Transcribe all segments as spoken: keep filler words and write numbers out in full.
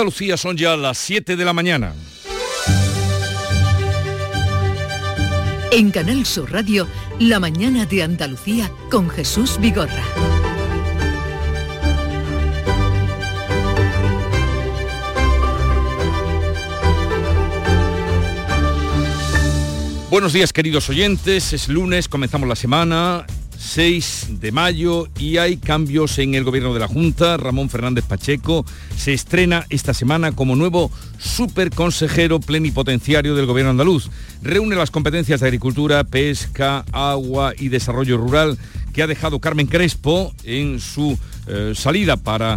Lucía, son ya las siete de la mañana. En Canal Sur Radio, La mañana de Andalucía con Jesús Vigorra. Buenos días, queridos oyentes, es lunes, comenzamos la semana, seis de mayo, y hay cambios en el gobierno de la Junta. Ramón Fernández Pacheco se estrena esta semana como nuevo superconsejero plenipotenciario del gobierno andaluz. Reúne las competencias de agricultura, pesca, agua y desarrollo rural que ha dejado Carmen Crespo en su eh, salida para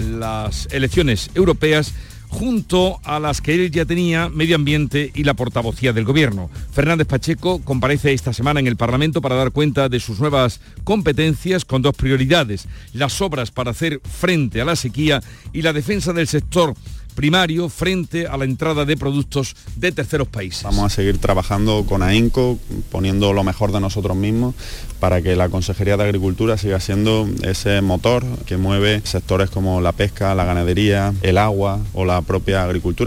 las elecciones europeas, junto a las que él ya tenía medio ambiente y la portavocía del gobierno. Fernández Pacheco comparece esta semana en el Parlamento para dar cuenta de sus nuevas competencias con dos prioridades: las obras para hacer frente a la sequía y la defensa del sector primario frente a la entrada de productos de terceros países. Vamos a seguir trabajando con AENCO, poniendo lo mejor de nosotros mismos para que la Consejería de Agricultura siga siendo ese motor que mueve sectores como la pesca, la ganadería, el agua o la propia agricultura.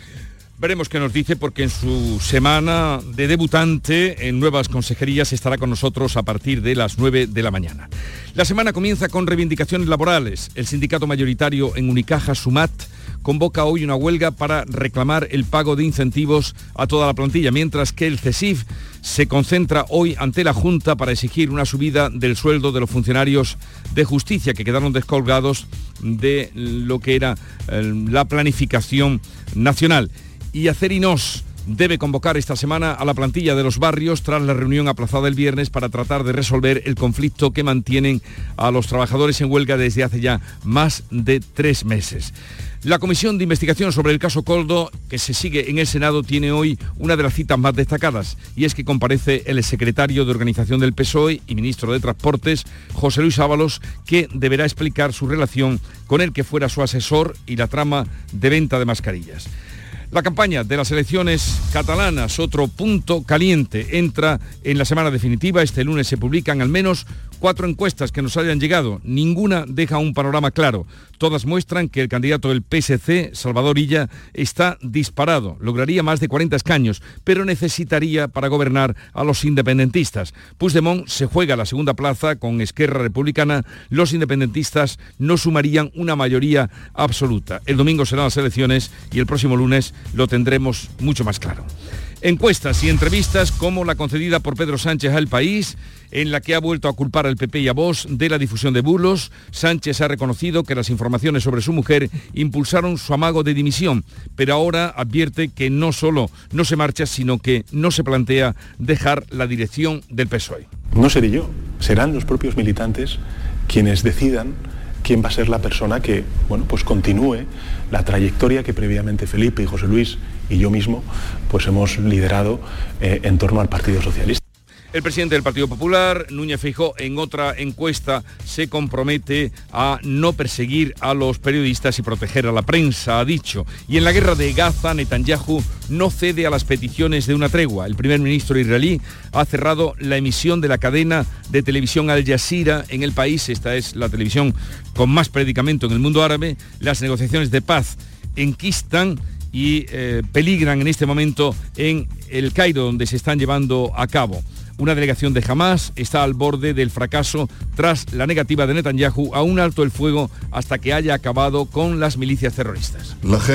Veremos qué nos dice, porque en su semana de debutante en nuevas consejerías estará con nosotros a partir de las nueve de la mañana. La semana comienza con reivindicaciones laborales. El sindicato mayoritario en Unicaja, SUMAT, convoca hoy una huelga para reclamar el pago de incentivos a toda la plantilla, mientras que el CESIF se concentra hoy ante la Junta para exigir una subida del sueldo de los funcionarios de justicia que quedaron descolgados de lo que era eh, la planificación nacional. Y Acerinos debe convocar esta semana a la plantilla de los barrios tras la reunión aplazada el viernes para tratar de resolver el conflicto que mantienen a los trabajadores en huelga desde hace ya más de tres meses. La Comisión de Investigación sobre el caso Koldo, que se sigue en el Senado, tiene hoy una de las citas más destacadas, y es que comparece el secretario de Organización del P S O E y ministro de Transportes, José Luis Ábalos, que deberá explicar su relación con el que fuera su asesor y la trama de venta de mascarillas. La campaña de las elecciones catalanas, otro punto caliente, entra en la semana definitiva. Este lunes se publican al menos cuatro encuestas que nos hayan llegado. Ninguna deja un panorama claro. Todas muestran que el candidato del P S C, Salvador Illa, está disparado. Lograría más de cuarenta escaños, pero necesitaría para gobernar a los independentistas. Puigdemont se juega la segunda plaza con Esquerra Republicana. Los independentistas no sumarían una mayoría absoluta. El domingo serán las elecciones y el próximo lunes lo tendremos mucho más claro. Encuestas y entrevistas como la concedida por Pedro Sánchez a El País, en la que ha vuelto a culpar al P P y a Vox de la difusión de bulos. Sánchez ha reconocido que las informaciones sobre su mujer impulsaron su amago de dimisión, pero ahora advierte que no solo no se marcha, sino que no se plantea dejar la dirección del P S O E. No seré yo, serán los propios militantes quienes decidan quién va a ser la persona que, bueno, pues continúe la trayectoria que previamente Felipe y José Luis y yo mismo pues hemos liderado eh, en torno al Partido Socialista. El presidente del Partido Popular, Núñez Feijóo, en otra encuesta se compromete a no perseguir a los periodistas y proteger a la prensa, ha dicho. Y en la guerra de Gaza, Netanyahu no cede a las peticiones de una tregua. El primer ministro israelí ha cerrado la emisión de la cadena de televisión Al Jazeera en el país. Esta es la televisión con más predicamento en el mundo árabe. Las negociaciones de paz enquistan y eh, peligran en este momento en El Cairo, donde se están llevando a cabo. Una delegación de Hamás está al borde del fracaso tras la negativa de Netanyahu a un alto el fuego hasta que haya acabado con las milicias terroristas.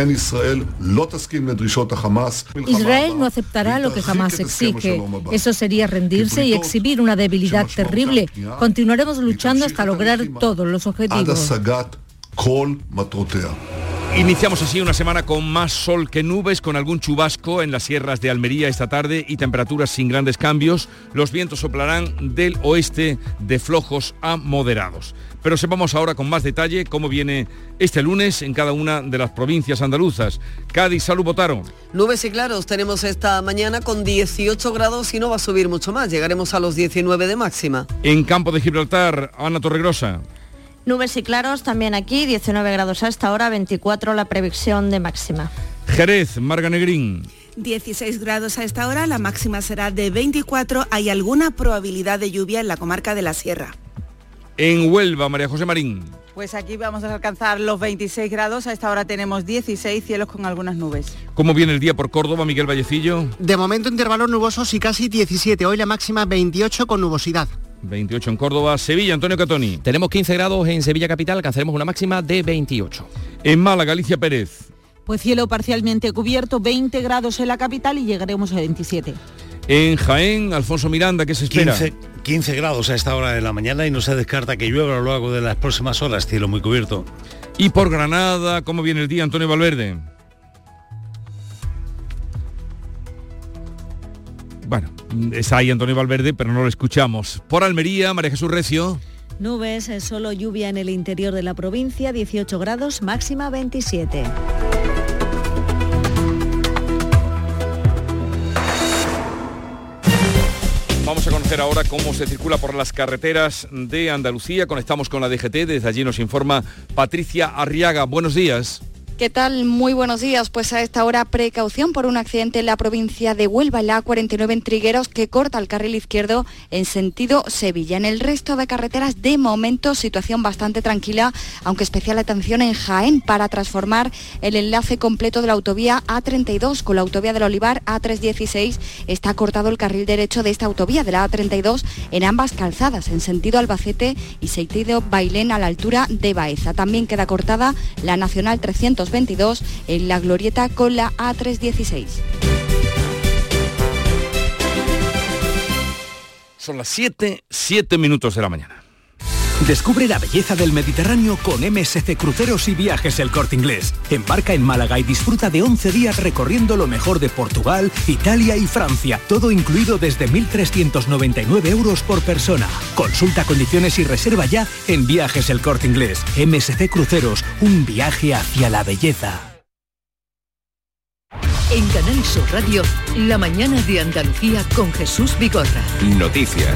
Israel no aceptará lo que Hamás exige. Eso sería rendirse y exhibir una debilidad terrible. Continuaremos luchando hasta lograr todos los objetivos. Iniciamos así una semana con más sol que nubes, con algún chubasco en las sierras de Almería esta tarde y temperaturas sin grandes cambios. Los vientos soplarán del oeste de flojos a moderados. Pero sepamos ahora con más detalle cómo viene este lunes en cada una de las provincias andaluzas. Cádiz, Salud, Botaro. Nubes y claros tenemos esta mañana con dieciocho grados y no va a subir mucho más. Llegaremos a los diecinueve de máxima. En Campo de Gibraltar, Ana Torregrosa. Nubes y claros también aquí, diecinueve grados a esta hora, veinticuatro la previsión de máxima. Jerez, Marga Negrín. dieciséis grados a esta hora, la máxima será de veinticuatro, hay alguna probabilidad de lluvia en la comarca de la Sierra. En Huelva, María José Marín. Pues aquí vamos a alcanzar los veintiséis grados, a esta hora tenemos dieciséis, cielos con algunas nubes. ¿Cómo viene el día por Córdoba, Miguel Vallecillo? De momento intervalos nubosos y casi diecisiete, hoy la máxima veintiocho con nubosidad. veintiocho en Córdoba. Sevilla, Antonio Catoni. Tenemos quince grados en Sevilla capital, alcanzaremos una máxima de veintiocho. En Málaga, Alicia Pérez. Pues cielo parcialmente cubierto, veinte grados en la capital y llegaremos a veintisiete. En Jaén, Alfonso Miranda, ¿qué se espera? quince, quince grados a esta hora de la mañana y no se descarta que llueva a lo largo de las próximas horas, cielo muy cubierto. Y por Granada, ¿cómo viene el día, Antonio Valverde? Bueno, está ahí Antonio Valverde, pero no lo escuchamos. Por Almería, María Jesús Recio. Nubes, solo lluvia en el interior de la provincia, dieciocho grados, máxima veintisiete. Vamos a conocer ahora cómo se circula por las carreteras de Andalucía. Conectamos con la D G T, desde allí nos informa Patricia Arriaga. Buenos días. ¿Qué tal? Muy buenos días. Pues a esta hora precaución por un accidente en la provincia de Huelva, en la A cuarenta y nueve en Trigueros, que corta el carril izquierdo en sentido Sevilla. En el resto de carreteras, de momento, situación bastante tranquila, aunque especial atención en Jaén para transformar el enlace completo de la autovía A treinta y dos con la autovía del Olivar A trescientos dieciséis. Está cortado el carril derecho de esta autovía de la A treinta y dos en ambas calzadas, en sentido Albacete y sentido Bailén a la altura de Baeza. También queda cortada la Nacional trescientos veintidós en la glorieta con la A trescientos dieciséis. Son las siete, siete minutos de la mañana. Descubre la belleza del Mediterráneo con M S C Cruceros y Viajes El Corte Inglés. Embarca en Málaga y disfruta de once días recorriendo lo mejor de Portugal, Italia y Francia. Todo incluido desde mil trescientos noventa y nueve euros por persona. Consulta condiciones y reserva ya en Viajes El Corte Inglés. M S C Cruceros, un viaje hacia la belleza. En Canal Sur Radio, la mañana de Andalucía con Jesús Vigorra. Noticias.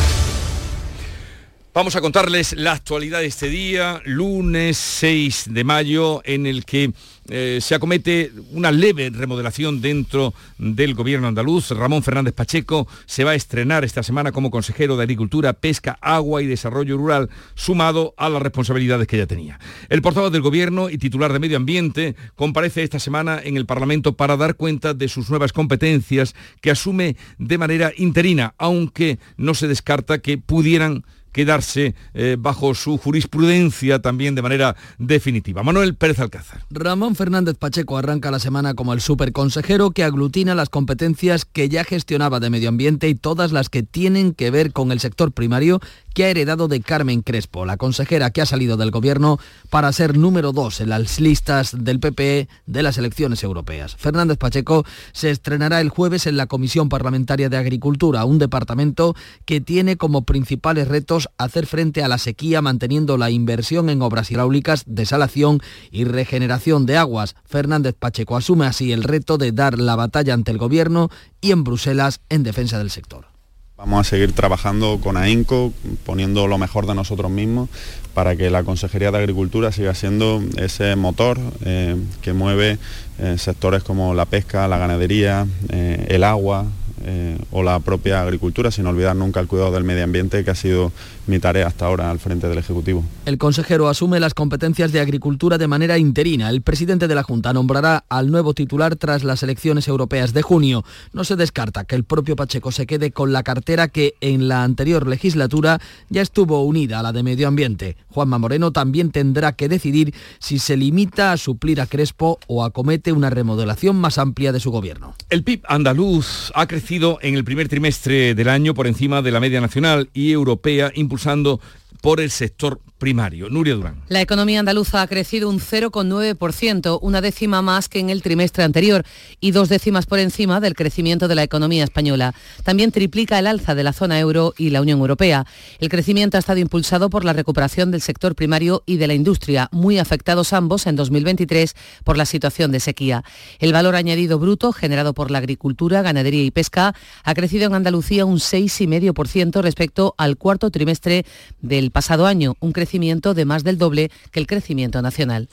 Vamos a contarles la actualidad de este día, lunes seis de mayo, en el que eh, se acomete una leve remodelación dentro del gobierno andaluz. Ramón Fernández Pacheco se va a estrenar esta semana como consejero de Agricultura, Pesca, Agua y Desarrollo Rural, sumado a las responsabilidades que ya tenía. El portavoz del gobierno y titular de Medio Ambiente comparece esta semana en el Parlamento para dar cuenta de sus nuevas competencias que asume de manera interina, aunque no se descarta que pudieran quedarse eh, bajo su jurisprudencia también de manera definitiva. Manuel Pérez Alcázar. Ramón Fernández Pacheco arranca la semana como el superconsejero que aglutina las competencias que ya gestionaba de medio ambiente y todas las que tienen que ver con el sector primario que ha heredado de Carmen Crespo, la consejera que ha salido del gobierno para ser número dos en las listas del P P E de las elecciones europeas. Fernández Pacheco se estrenará el jueves en la Comisión Parlamentaria de Agricultura, un departamento que tiene como principales retos hacer frente a la sequía manteniendo la inversión en obras hidráulicas, desalación y regeneración de aguas. Fernández Pacheco asume así el reto de dar la batalla ante el gobierno y en Bruselas en defensa del sector. Vamos a seguir trabajando con AENCO, poniendo lo mejor de nosotros mismos para que la Consejería de Agricultura siga siendo ese motor eh, que mueve eh, sectores como la pesca, la ganadería, eh, el agua eh, o la propia agricultura, sin olvidar nunca el cuidado del medio ambiente, que ha sido mi tarea hasta ahora al frente del Ejecutivo. El consejero asume las competencias de Agricultura de manera interina. El presidente de la Junta nombrará al nuevo titular tras las elecciones europeas de junio. No se descarta que el propio Pacheco se quede con la cartera que en la anterior legislatura ya estuvo unida a la de Medio Ambiente. Juanma Moreno también tendrá que decidir si se limita a suplir a Crespo o acomete una remodelación más amplia de su gobierno. El P I B andaluz ha crecido en el primer trimestre del año por encima de la media nacional y europea, impulsando por el sector primario. Nuria Durán. La economía andaluza ha crecido un cero coma nueve por ciento, una décima más que en el trimestre anterior y dos décimas por encima del crecimiento de la economía española. También triplica el alza de la zona euro y la Unión Europea. El crecimiento ha estado impulsado por la recuperación del sector primario y de la industria, muy afectados ambos en dos mil veintitrés por la situación de sequía. El valor añadido bruto generado por la agricultura, ganadería y pesca ha crecido en Andalucía un seis coma cinco por ciento respecto al cuarto trimestre del pasado año, un crecimiento de más del doble que el crecimiento nacional.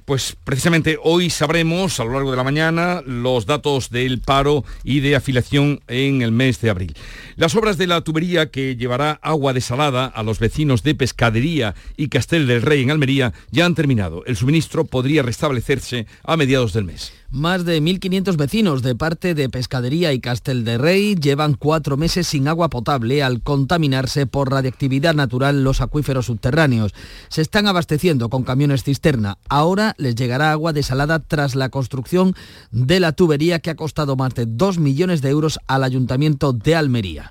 Pues precisamente hoy sabremos a lo largo de la mañana los datos del paro y de afiliación en el mes de abril. Las obras de la tubería que llevará agua desalada a los vecinos de Pescadería y Castel del Rey en Almería ya han terminado. El suministro podría restablecerse a mediados del mes. Más de mil quinientos vecinos de parte de Pescadería y Castel de Rey llevan cuatro meses sin agua potable al contaminarse por radiactividad natural los acuíferos subterráneos. Se están abasteciendo con camiones cisterna. Ahora les llegará agua desalada tras la construcción de la tubería que ha costado más de dos millones de euros al Ayuntamiento de Almería.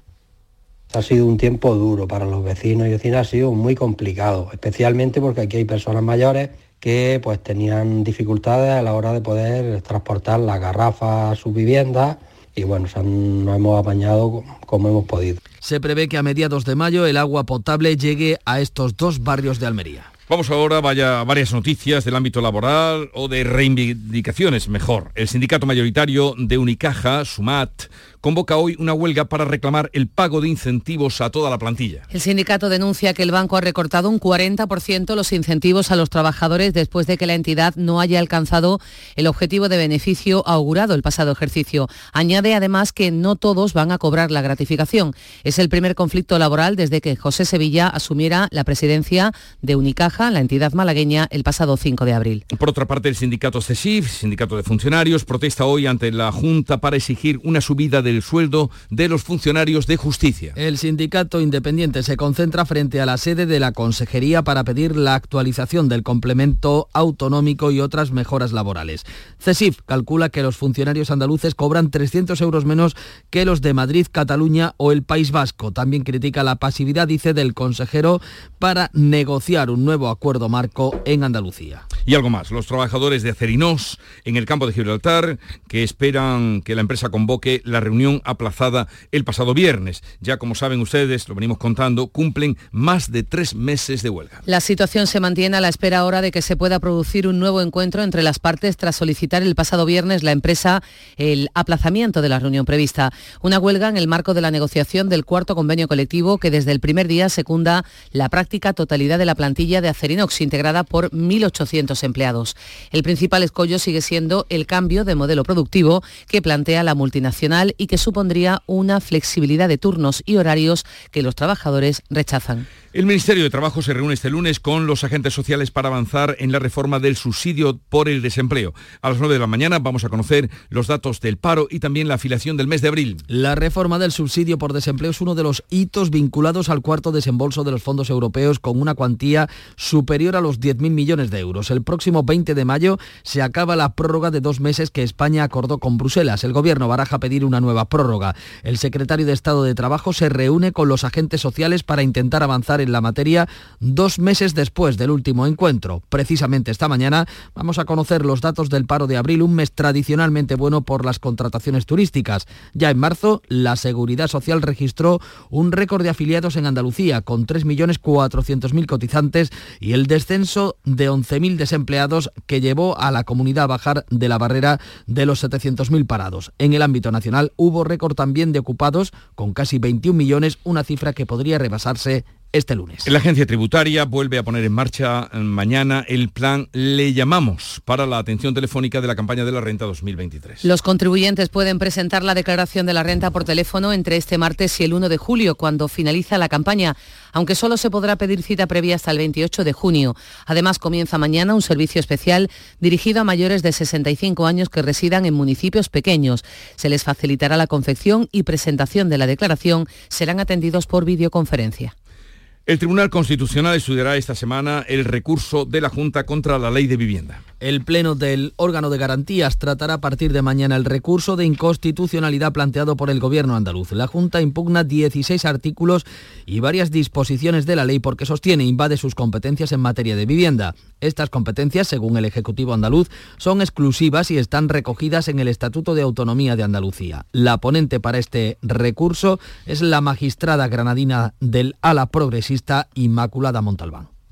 Ha sido un tiempo duro para los vecinos y vecinas, ha sido muy complicado, especialmente porque aquí hay personas mayores que pues tenían dificultades a la hora de poder transportar las garrafas a sus viviendas y bueno, se han, nos hemos apañado como hemos podido. Se prevé que a mediados de mayo el agua potable llegue a estos dos barrios de Almería. Vamos ahora vaya, a varias noticias del ámbito laboral o de reivindicaciones, mejor. El sindicato mayoritario de Unicaja, Sumat, convoca hoy una huelga para reclamar el pago de incentivos a toda la plantilla. El sindicato denuncia que el banco ha recortado un cuarenta por ciento los incentivos a los trabajadores después de que la entidad no haya alcanzado el objetivo de beneficio augurado el pasado ejercicio. Añade además que no todos van a cobrar la gratificación. Es el primer conflicto laboral desde que José Sevilla asumiera la presidencia de Unicaja, la entidad malagueña, el pasado cinco de abril. Por otra parte, el sindicato CESIF, sindicato de funcionarios, protesta hoy ante la Junta para exigir una subida del sueldo de los funcionarios de justicia. El sindicato independiente se concentra frente a la sede de la Consejería para pedir la actualización del complemento autonómico y otras mejoras laborales. CESIF calcula que los funcionarios andaluces cobran trescientos euros menos que los de Madrid, Cataluña o el País Vasco. También critica la pasividad, dice, del consejero para negociar un nuevo acuerdo marco en Andalucía. Y algo más, los trabajadores de Acerinox en el campo de Gibraltar, que esperan que la empresa convoque la reunión aplazada el pasado viernes. Ya como saben ustedes, lo venimos contando, cumplen más de tres meses de huelga. La situación se mantiene a la espera ahora de que se pueda producir un nuevo encuentro entre las partes tras solicitar el pasado viernes la empresa el aplazamiento de la reunión prevista. Una huelga en el marco de la negociación del cuarto convenio colectivo que desde el primer día secunda la práctica totalidad de la plantilla de Acerinox, integrada por mil ochocientos empleados. El principal escollo sigue siendo el cambio de modelo productivo que plantea la multinacional y que supondría una flexibilidad de turnos y horarios que los trabajadores rechazan. El Ministerio de Trabajo se reúne este lunes con los agentes sociales para avanzar en la reforma del subsidio por el desempleo. A las nueve de la mañana vamos a conocer los datos del paro y también la afiliación del mes de abril. La reforma del subsidio por desempleo es uno de los hitos vinculados al cuarto desembolso de los fondos europeos con una cuantía superior a los diez mil millones de euros. El próximo veinte de mayo se acaba la prórroga de dos meses que España acordó con Bruselas. El Gobierno baraja pedir una nueva prórroga. El secretario de Estado de Trabajo se reúne con los agentes sociales para intentar avanzar en la materia dos meses después del último encuentro. Precisamente esta mañana vamos a conocer los datos del paro de abril, un mes tradicionalmente bueno por las contrataciones turísticas. Ya en marzo, la Seguridad Social registró un récord de afiliados en Andalucía, con tres millones cuatrocientos mil cotizantes y el descenso de once mil desempleados que llevó a la comunidad a bajar de la barrera de los setecientos mil parados. En el ámbito nacional hubo récord también de ocupados, con casi veintiún millones, una cifra que podría rebasarse este lunes. La agencia tributaria vuelve a poner en marcha mañana el plan Le Llamamos para la atención telefónica de la campaña de la renta dos mil veintitrés. Los contribuyentes pueden presentar la declaración de la renta por teléfono entre este martes y el uno de julio, cuando finaliza la campaña, aunque solo se podrá pedir cita previa hasta el veintiocho de junio. Además, comienza mañana un servicio especial dirigido a mayores de sesenta y cinco años que residan en municipios pequeños. Se les facilitará la confección y presentación de la declaración. Serán atendidos por videoconferencia. El Tribunal Constitucional estudiará esta semana el recurso de la Junta contra la Ley de Vivienda. El Pleno del órgano de garantías tratará a partir de mañana el recurso de inconstitucionalidad planteado por el Gobierno andaluz. La Junta impugna dieciséis artículos y varias disposiciones de la ley porque sostiene invade sus competencias en materia de vivienda. Estas competencias, según el Ejecutivo andaluz, son exclusivas y están recogidas en el Estatuto de Autonomía de Andalucía. La ponente para este recurso es la magistrada granadina del ala progresista Inmaculada Montalbán.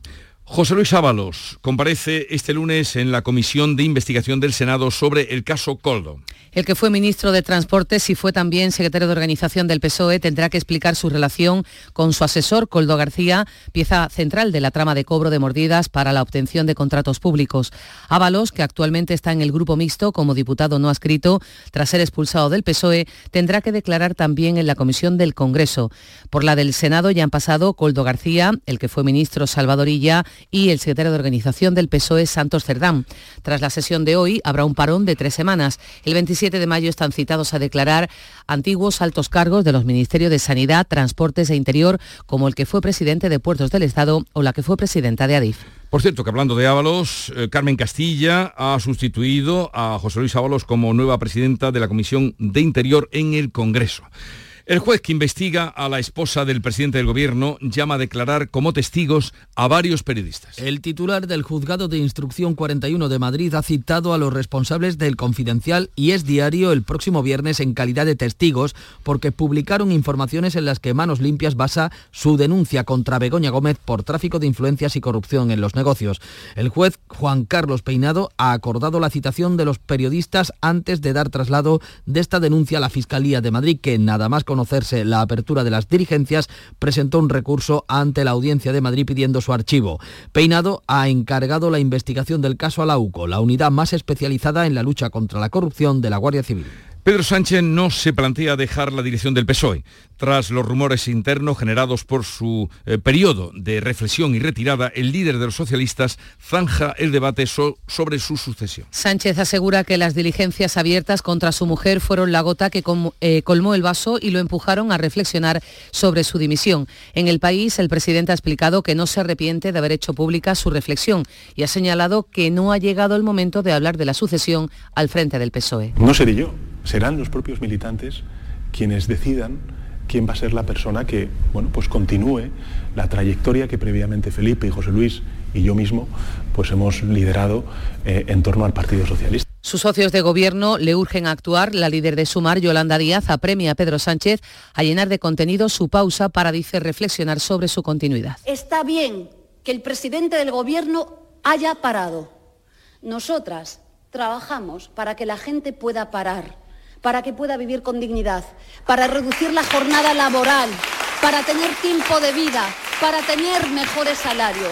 José Luis Ábalos comparece este lunes en la Comisión de Investigación del Senado sobre el caso Koldo. El que fue ministro de Transportes y fue también secretario de Organización del P S O E tendrá que explicar su relación con su asesor, Koldo García, pieza central de la trama de cobro de mordidas para la obtención de contratos públicos. Ábalos, que actualmente está en el grupo mixto como diputado no adscrito, tras ser expulsado del P S O E, tendrá que declarar también en la Comisión del Congreso. Por la del Senado ya han pasado Koldo García, el que fue ministro Salvador Illa y el secretario de Organización del P S O E, Santos Cerdán. Tras la sesión de hoy habrá un parón de tres semanas. El veintisiete de mayo están citados a declarar antiguos altos cargos de los Ministerios de Sanidad, Transportes e Interior, como el que fue presidente de Puertos del Estado o la que fue presidenta de Adif. Por cierto, que hablando de Ábalos, eh, Carmen Castilla ha sustituido a José Luis Ábalos como nueva presidenta de la Comisión de Interior en el Congreso. El juez que investiga a la esposa del presidente del Gobierno llama a declarar como testigos a varios periodistas. El titular del Juzgado de Instrucción cuarenta y uno de Madrid ha citado a los responsables del Confidencial y Es Diario el próximo viernes en calidad de testigos porque publicaron informaciones en las que Manos Limpias basa su denuncia contra Begoña Gómez por tráfico de influencias y corrupción en los negocios. El juez Juan Carlos Peinado ha acordado la citación de los periodistas antes de dar traslado de esta denuncia a la Fiscalía de Madrid, que nada más conocerse la apertura de las diligencias, presentó un recurso ante la Audiencia de Madrid pidiendo su archivo. Peinado ha encargado la investigación del caso a la UCO, la unidad más especializada en la lucha contra la corrupción de la Guardia Civil. Pedro Sánchez no se plantea dejar la dirección del P S O E. Tras los rumores internos generados por su eh, periodo de reflexión y retirada, el líder de los socialistas zanja el debate so- sobre su sucesión. Sánchez asegura que las diligencias abiertas contra su mujer fueron la gota que com- eh, colmó el vaso y lo empujaron a reflexionar sobre su dimisión. En El País, el presidente ha explicado que no se arrepiente de haber hecho pública su reflexión y ha señalado que no ha llegado el momento de hablar de la sucesión al frente del P S O E. No seré yo. Serán los propios militantes quienes decidan quién va a ser la persona que, bueno, pues continúe la trayectoria que previamente Felipe y José Luis y yo mismo pues hemos liderado eh, en torno al Partido Socialista. Sus socios de gobierno le urgen a actuar. La líder de Sumar, Yolanda Díaz, apremia a Pedro Sánchez a llenar de contenido su pausa para, dice, reflexionar sobre su continuidad. Está bien que el presidente del gobierno haya parado. Nosotras trabajamos para que la gente pueda parar, para que pueda vivir con dignidad, para reducir la jornada laboral, para tener tiempo de vida, para tener mejores salarios.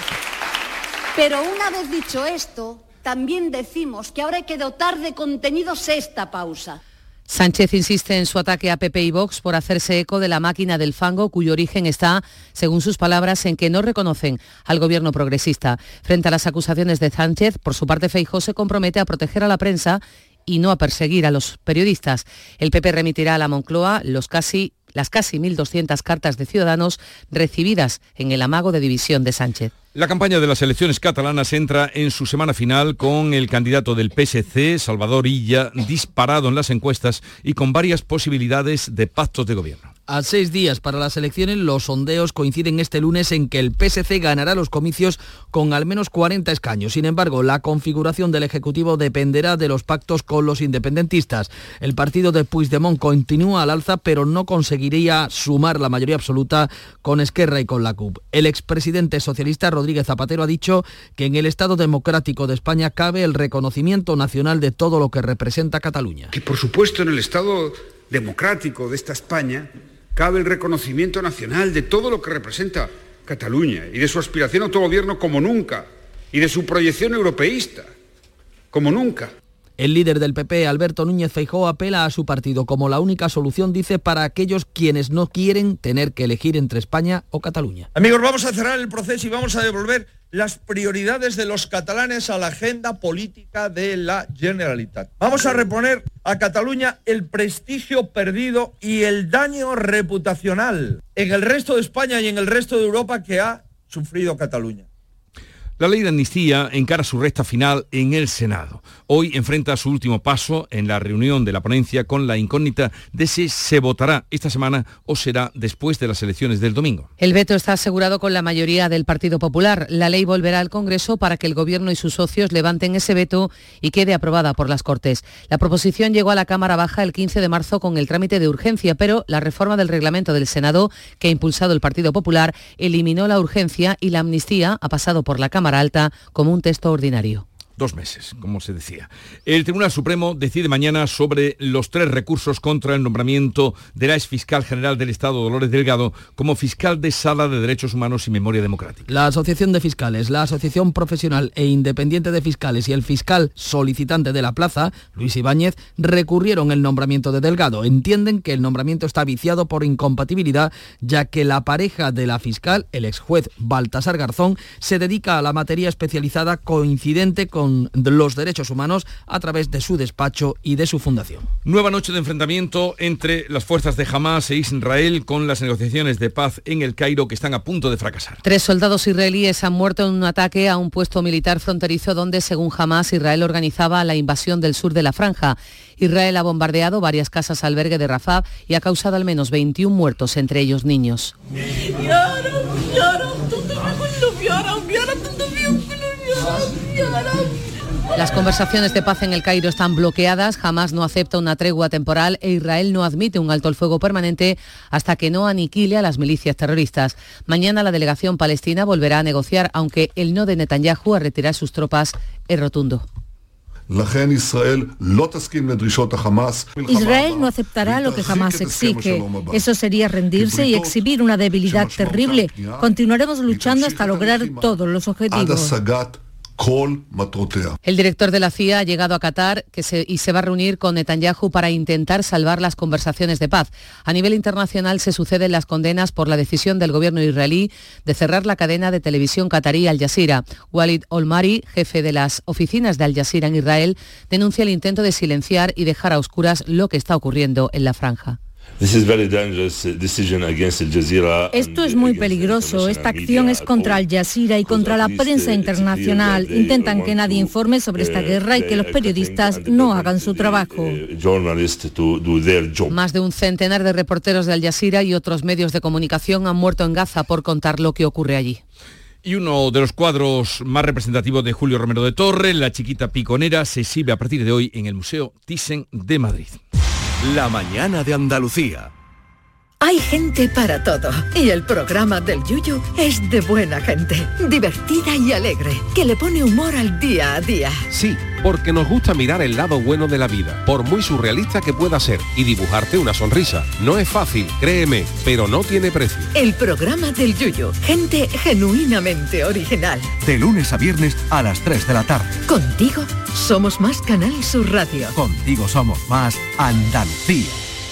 Pero una vez dicho esto, también decimos que ahora hay que dotar de contenidos esta pausa. Sánchez insiste en su ataque a P P y Vox por hacerse eco de la máquina del fango, cuyo origen está, según sus palabras, en que no reconocen al gobierno progresista. Frente a las acusaciones de Sánchez, por su parte Feijóo se compromete a proteger a la prensa y no a perseguir a los periodistas. El P P remitirá a la Moncloa los casi, las casi mil doscientas cartas de Ciudadanos recibidas en el amago de división de Sánchez. La campaña de las elecciones catalanas entra en su semana final con el candidato del P S C, Salvador Illa, disparado en las encuestas y con varias posibilidades de pactos de gobierno. A seis días para las elecciones, los sondeos coinciden este lunes en que el P S C ganará los comicios con al menos cuarenta escaños. Sin embargo, la configuración del Ejecutivo dependerá de los pactos con los independentistas. El partido de Puigdemont continúa al alza, pero no conseguiría sumar la mayoría absoluta con Esquerra y con la C U P. El expresidente socialista Rodríguez Zapatero ha dicho que en el Estado democrático de España cabe el reconocimiento nacional de todo lo que representa Cataluña. Que por supuesto en el Estado democrático de esta España cabe el reconocimiento nacional de todo lo que representa Cataluña y de su aspiración a autogobierno como nunca y de su proyección europeísta como nunca. El líder del P P, Alberto Núñez Feijóo, apela a su partido como la única solución, dice, para aquellos quienes no quieren tener que elegir entre España o Cataluña. Amigos, vamos a cerrar el proceso y vamos a devolver las prioridades de los catalanes a la agenda política de la Generalitat. Vamos a reponer a Cataluña el prestigio perdido y el daño reputacional en el resto de España y en el resto de Europa que ha sufrido Cataluña. La ley de amnistía encara su recta final en el Senado. Hoy enfrenta su último paso en la reunión de la ponencia con la incógnita de si se votará esta semana o será después de las elecciones del domingo. El veto está asegurado con la mayoría del Partido Popular. La ley volverá al Congreso para que el Gobierno y sus socios levanten ese veto y quede aprobada por las Cortes. La proposición llegó a la Cámara Baja el quince de marzo con el trámite de urgencia, pero la reforma del reglamento del Senado, que ha impulsado el Partido Popular, eliminó la urgencia y la amnistía ha pasado por la Cámara Alta como un texto ordinario. Dos meses, como se decía. El Tribunal Supremo decide mañana sobre los tres recursos contra el nombramiento de la exfiscal general del Estado, Dolores Delgado, como fiscal de Sala de Derechos Humanos y Memoria Democrática. La Asociación de Fiscales, la Asociación Profesional e Independiente de Fiscales y el fiscal solicitante de la plaza, Luis Ibáñez, recurrieron el nombramiento de Delgado. Entienden que el nombramiento está viciado por incompatibilidad, ya que la pareja de la fiscal, el exjuez Baltasar Garzón, se dedica a la materia especializada coincidente con los derechos humanos a través de su despacho y de su fundación. Nueva noche de enfrentamiento entre las fuerzas de Hamás e Israel con las negociaciones de paz en el Cairo que están a punto de fracasar. Tres soldados israelíes han muerto en un ataque a un puesto militar fronterizo donde, según Hamás, Israel organizaba la invasión del sur de la franja. Israel ha bombardeado varias casas albergue de Rafah y ha causado al menos veintiún muertos, entre ellos niños. Las conversaciones de paz en el Cairo están bloqueadas, Hamás no acepta una tregua temporal e Israel no admite un alto el fuego permanente hasta que no aniquile a las milicias terroristas. Mañana la delegación palestina volverá a negociar, aunque el no de Netanyahu a retirar sus tropas es rotundo. Israel no aceptará lo que jamás exige. Eso sería rendirse y exhibir una debilidad terrible. Continuaremos luchando hasta lograr todos los objetivos. El director de la C I A ha llegado a Qatar que se, y se va a reunir con Netanyahu para intentar salvar las conversaciones de paz. A nivel internacional se suceden las condenas por la decisión del gobierno israelí de cerrar la cadena de televisión qatarí Al Jazeera. Walid Olmari, jefe de las oficinas de Al Jazeera en Israel, denuncia el intento de silenciar y dejar a oscuras lo que está ocurriendo en la franja. Esto es muy peligroso. Esta acción es contra Al Jazeera y contra la prensa internacional. Intentan que nadie informe sobre esta guerra y que los periodistas no hagan su trabajo. Más de un centenar de reporteros de Al Jazeera y otros medios de comunicación han muerto en Gaza por contar lo que ocurre allí. Y uno de los cuadros más representativos de Julio Romero de Torres, La chiquita piconera, se exhibe a partir de hoy en el Museo Thyssen de Madrid. La mañana de Andalucía. Hay gente para todo y el programa del Yuyu es de buena gente, divertida y alegre, que le pone humor al día a día. Sí, porque nos gusta mirar el lado bueno de la vida, por muy surrealista que pueda ser, y dibujarte una sonrisa. No es fácil, créeme, pero no tiene precio. El programa del Yuyu, gente genuinamente original. De lunes a viernes a las tres de la tarde. Contigo somos más Canal Sur Radio. Contigo somos más Andalucía.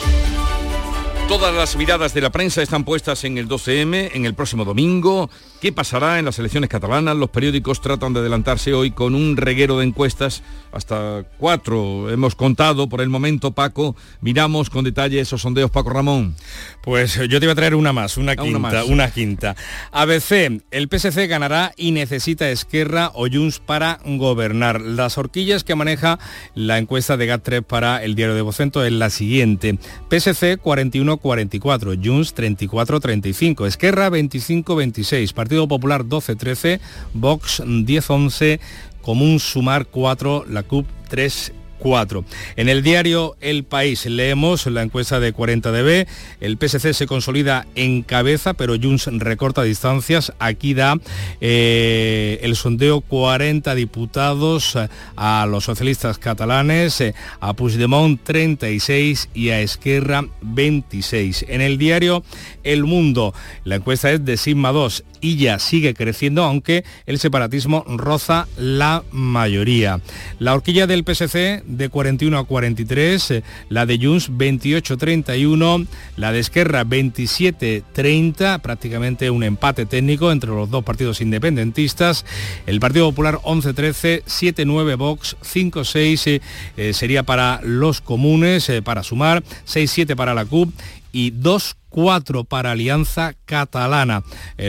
Todas las miradas de la prensa están puestas en el doce eme, en el próximo domingo. ¿Qué pasará en las elecciones catalanas? Los periódicos tratan de adelantarse hoy con un reguero de encuestas. Hasta cuatro hemos contado por el momento, Paco. Miramos con detalle esos sondeos, Paco Ramón. Pues yo te iba a traer una más, una Ah, quinta, una una, más. quinta. A B C, el P S C ganará y necesita Esquerra o Junts para gobernar. Las horquillas que maneja la encuesta de GAT tres para el diario de Vocento es la siguiente. P S C cuarenta y uno cuarenta y cuatro, Junts treinta y cuatro treinta y cinco, Esquerra veinticinco veintiséis, Partido Popular doce trece, Vox diez once, Común Sumar cuatro, la C U P tres cuatro. En el diario El País leemos la encuesta de cuarenta D B, el P S C se consolida en cabeza, pero Junts recorta distancias. Aquí da eh, el sondeo cuarenta diputados a los socialistas catalanes, eh, a Puigdemont treinta y seis y a Esquerra veintiséis. En el diario El Mundo, la encuesta es de Sigma dos, y ya sigue creciendo, aunque el separatismo roza la mayoría. La horquilla del P S C de cuarenta y uno a cuarenta y tres, eh, la de Junts veintiocho treinta y uno, la de Esquerra veintisiete treinta, prácticamente un empate técnico entre los dos partidos independentistas. El Partido Popular once trece, siete nueve Vox, cinco seis eh, eh, sería para los comunes, eh, para Sumar, seis siete para la C U P y dos cuatro para Alianza Catalana,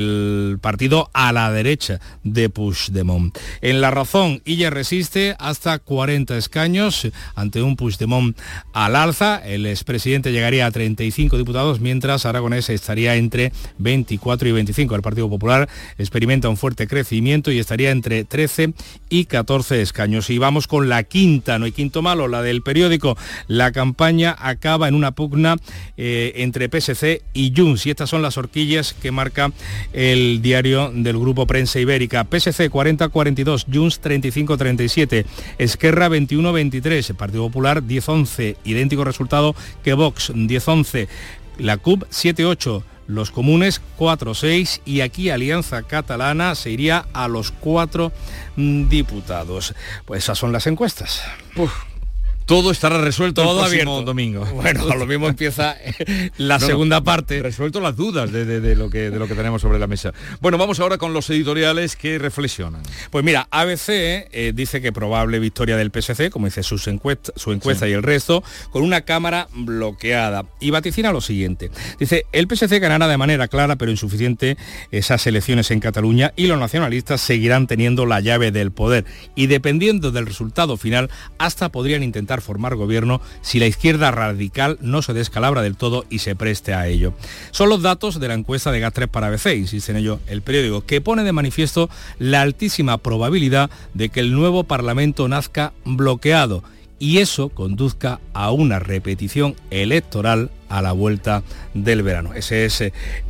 el partido a la derecha de Puigdemont. En La Razón, Illa resiste hasta cuarenta escaños ante un Puigdemont al alza. El expresidente llegaría a treinta y cinco diputados, mientras Aragonés estaría entre veinticuatro y veinticinco. El Partido Popular experimenta un fuerte crecimiento y estaría entre trece y catorce escaños. Y vamos con la quinta, no hay quinto malo, la del periódico. La campaña acaba en una pugna eh, entre P S C y Junts, y estas son las horquillas que marca el diario del Grupo Prensa Ibérica. P S C cuarenta a cuarenta y dos, Junts treinta y cinco a treinta y siete, Esquerra veintiuno a veintitrés, Partido Popular diez a once, idéntico resultado que Vox, diez a once, la C U P siete a ocho, los comunes cuatro a seis, y aquí Alianza Catalana se iría a los cuatro mm, diputados. Pues esas son las encuestas. Uf. Todo estará resuelto Todo el próximo abierto. domingo. Bueno, a lo mismo empieza la no, segunda no, parte. Resuelto las dudas de, de, de, lo que, de lo que tenemos sobre la mesa. Bueno, vamos ahora con los editoriales que reflexionan. Pues mira, A B C eh, dice que probable victoria del P S C, como dice sus encuesta, su encuesta sí. y el resto, con una Cámara bloqueada. Y vaticina lo siguiente. Dice, el P S C ganará de manera clara pero insuficiente esas elecciones en Cataluña y los nacionalistas seguirán teniendo la llave del poder. Y dependiendo del resultado final, hasta podrían intentar formar gobierno si la izquierda radical no se descalabra del todo y se preste a ello. Son los datos de la encuesta de GAT tres para A B C, insiste en ello el periódico, que pone de manifiesto la altísima probabilidad de que el nuevo Parlamento nazca bloqueado y eso conduzca a una repetición electoral a la vuelta del verano. Ese es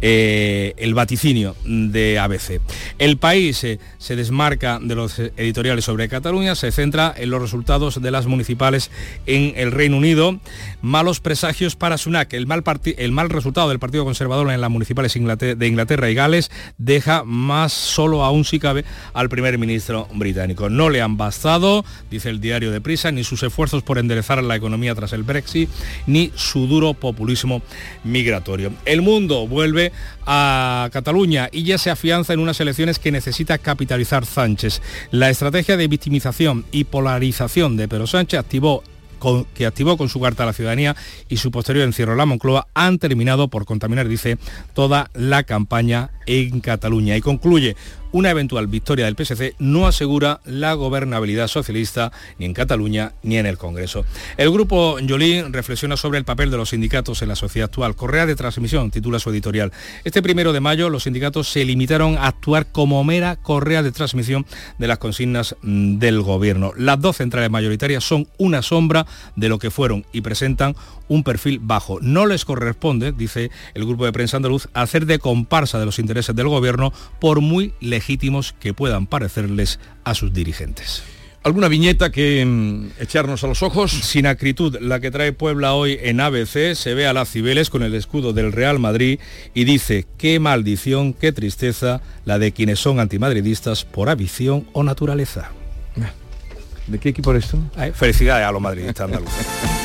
eh, el vaticinio de A B C. El País eh, se desmarca de los editoriales sobre Cataluña, se centra en los resultados de las municipales en el Reino Unido. Malos presagios para Sunak. El mal, el mal resultado del Partido Conservador en las municipales de Inglaterra y Gales deja más solo, aún si cabe, al primer ministro británico. No le han bastado, dice el diario de Prisa, ni sus esfuerzos por enderezar la economía tras el Brexit, ni su duro populismo migratorio. El Mundo vuelve a Cataluña y ya se afianza en unas elecciones que necesita capitalizar Sánchez. La estrategia de victimización y polarización de Pedro Sánchez activó Con, que activó con su carta a la ciudadanía y su posterior encierro en la Moncloa han terminado por contaminar, dice, toda la campaña en Cataluña. Y concluye, una eventual victoria del P S C no asegura la gobernabilidad socialista ni en Cataluña ni en el Congreso. El grupo Jolín reflexiona sobre el papel de los sindicatos en la sociedad actual. Correa de transmisión, titula su editorial. Este primero de mayo los sindicatos se limitaron a actuar como mera correa de transmisión de las consignas del gobierno. Las dos centrales mayoritarias son una sombra de lo que fueron y presentan un perfil bajo. No les corresponde, dice el grupo de prensa andaluz, hacer de comparsa de los intereses del gobierno por muy legítimos que puedan parecerles a sus dirigentes. ¿Alguna viñeta que mm, echarnos a los ojos? Sin acritud, la que trae Puebla hoy en A B C, se ve a las Cibeles con el escudo del Real Madrid y dice, qué maldición, qué tristeza la de quienes son antimadridistas por afición o naturaleza. ¿De qué equipo eres tú? Ay, felicidades a los madridistas andaluces.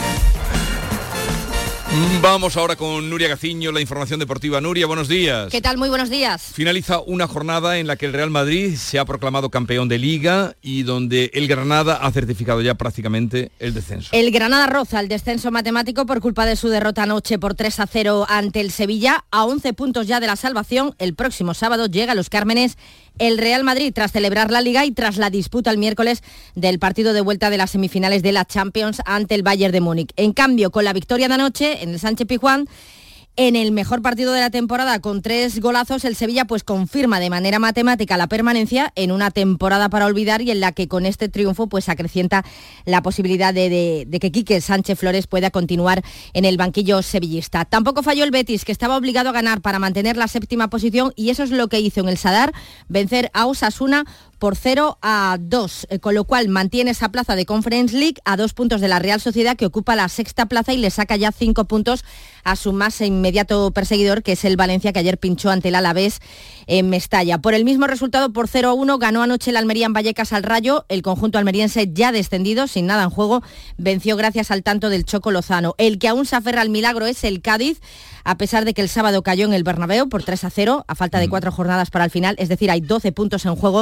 Vamos ahora con Nuria Gaciño, la información deportiva. Nuria, buenos días. ¿Qué tal? Muy buenos días. Finaliza una jornada en la que el Real Madrid se ha proclamado campeón de Liga y donde el Granada ha certificado ya prácticamente el descenso. El Granada roza el descenso matemático por culpa de su derrota anoche por tres a cero ante el Sevilla. A once puntos ya de la salvación, el próximo sábado llega a Los Cármenes el Real Madrid tras celebrar la Liga y tras la disputa el miércoles del partido de vuelta de las semifinales de la Champions ante el Bayern de Múnich. En cambio, con la victoria de anoche en el Sánchez Pizjuán, en el mejor partido de la temporada con tres golazos, el Sevilla pues confirma de manera matemática la permanencia en una temporada para olvidar y en la que con este triunfo pues acrecienta la posibilidad de, de, de que Quique Sánchez Flores pueda continuar en el banquillo sevillista. Tampoco falló el Betis, que estaba obligado a ganar para mantener la séptima posición y eso es lo que hizo en el Sadar, vencer a Osasuna por cero a dos, con lo cual mantiene esa plaza de Conference League a dos puntos de la Real Sociedad, que ocupa la sexta plaza y le saca ya cinco puntos a su más inmediato perseguidor, que es el Valencia, que ayer pinchó ante el Alavés en Mestalla. Por el mismo resultado, por cero a uno, ganó anoche el Almería en Vallecas al Rayo. El conjunto almeriense, ya descendido, sin nada en juego, venció gracias al tanto del Choco Lozano. El que aún se aferra al milagro es el Cádiz, a pesar de que el sábado cayó en el Bernabéu por tres a cero, a falta de cuatro jornadas para el final, es decir, hay doce puntos en juego.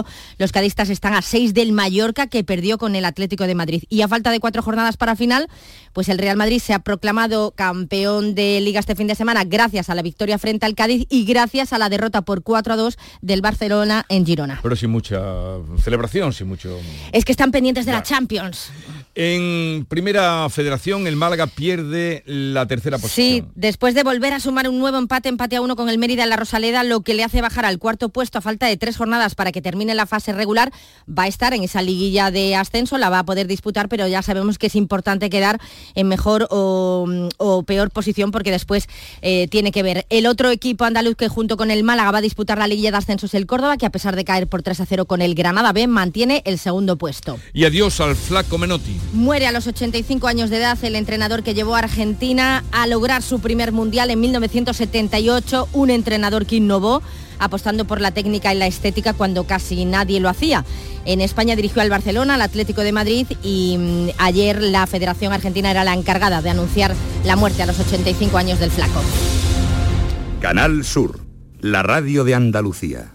Los cadistas están a seis del Mallorca, que perdió con el Atlético de Madrid. Y a falta de cuatro jornadas para final, pues el Real Madrid se ha proclamado campeón de Liga este fin de semana gracias a la victoria frente al Cádiz y gracias a la derrota por cuatro a dos del Barcelona en Girona. Pero sin mucha celebración, sin mucho... Es que están pendientes de ya. la Champions. En Primera Federación, el Málaga pierde la tercera posición. Sí, después de volver a sumar un nuevo empate, empate a uno con el Mérida en la Rosaleda, lo que le hace bajar al cuarto puesto a falta de tres jornadas para que termine la fase regular. Va a estar en esa liguilla de ascenso, la va a poder disputar, pero ya sabemos que es importante quedar en mejor o, o peor posición, porque después eh, tiene que ver. El otro equipo andaluz que junto con el Málaga va a disputar la liguilla de ascenso es el Córdoba, que a pesar de caer por tres a cero con el Granada B, mantiene el segundo puesto. Y adiós al flaco Menotti. Muere a los ochenta y cinco años de edad el entrenador que llevó a Argentina a lograr su primer mundial en mil novecientos setenta y ocho, un entrenador que innovó apostando por la técnica y la estética cuando casi nadie lo hacía. En España dirigió al Barcelona, al Atlético de Madrid y mmm, ayer la Federación Argentina era la encargada de anunciar la muerte a los ochenta y cinco años del flaco. Canal Sur, la radio de Andalucía.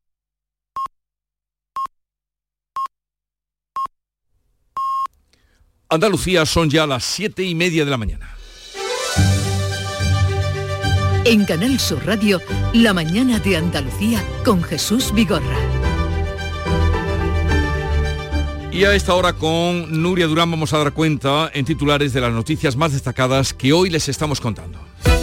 Andalucía, son ya las siete y media de la mañana. En Canal Sur Radio, la mañana de Andalucía con Jesús Vigorra. Y a esta hora con Nuria Durán vamos a dar cuenta en titulares de las noticias más destacadas que hoy les estamos contando.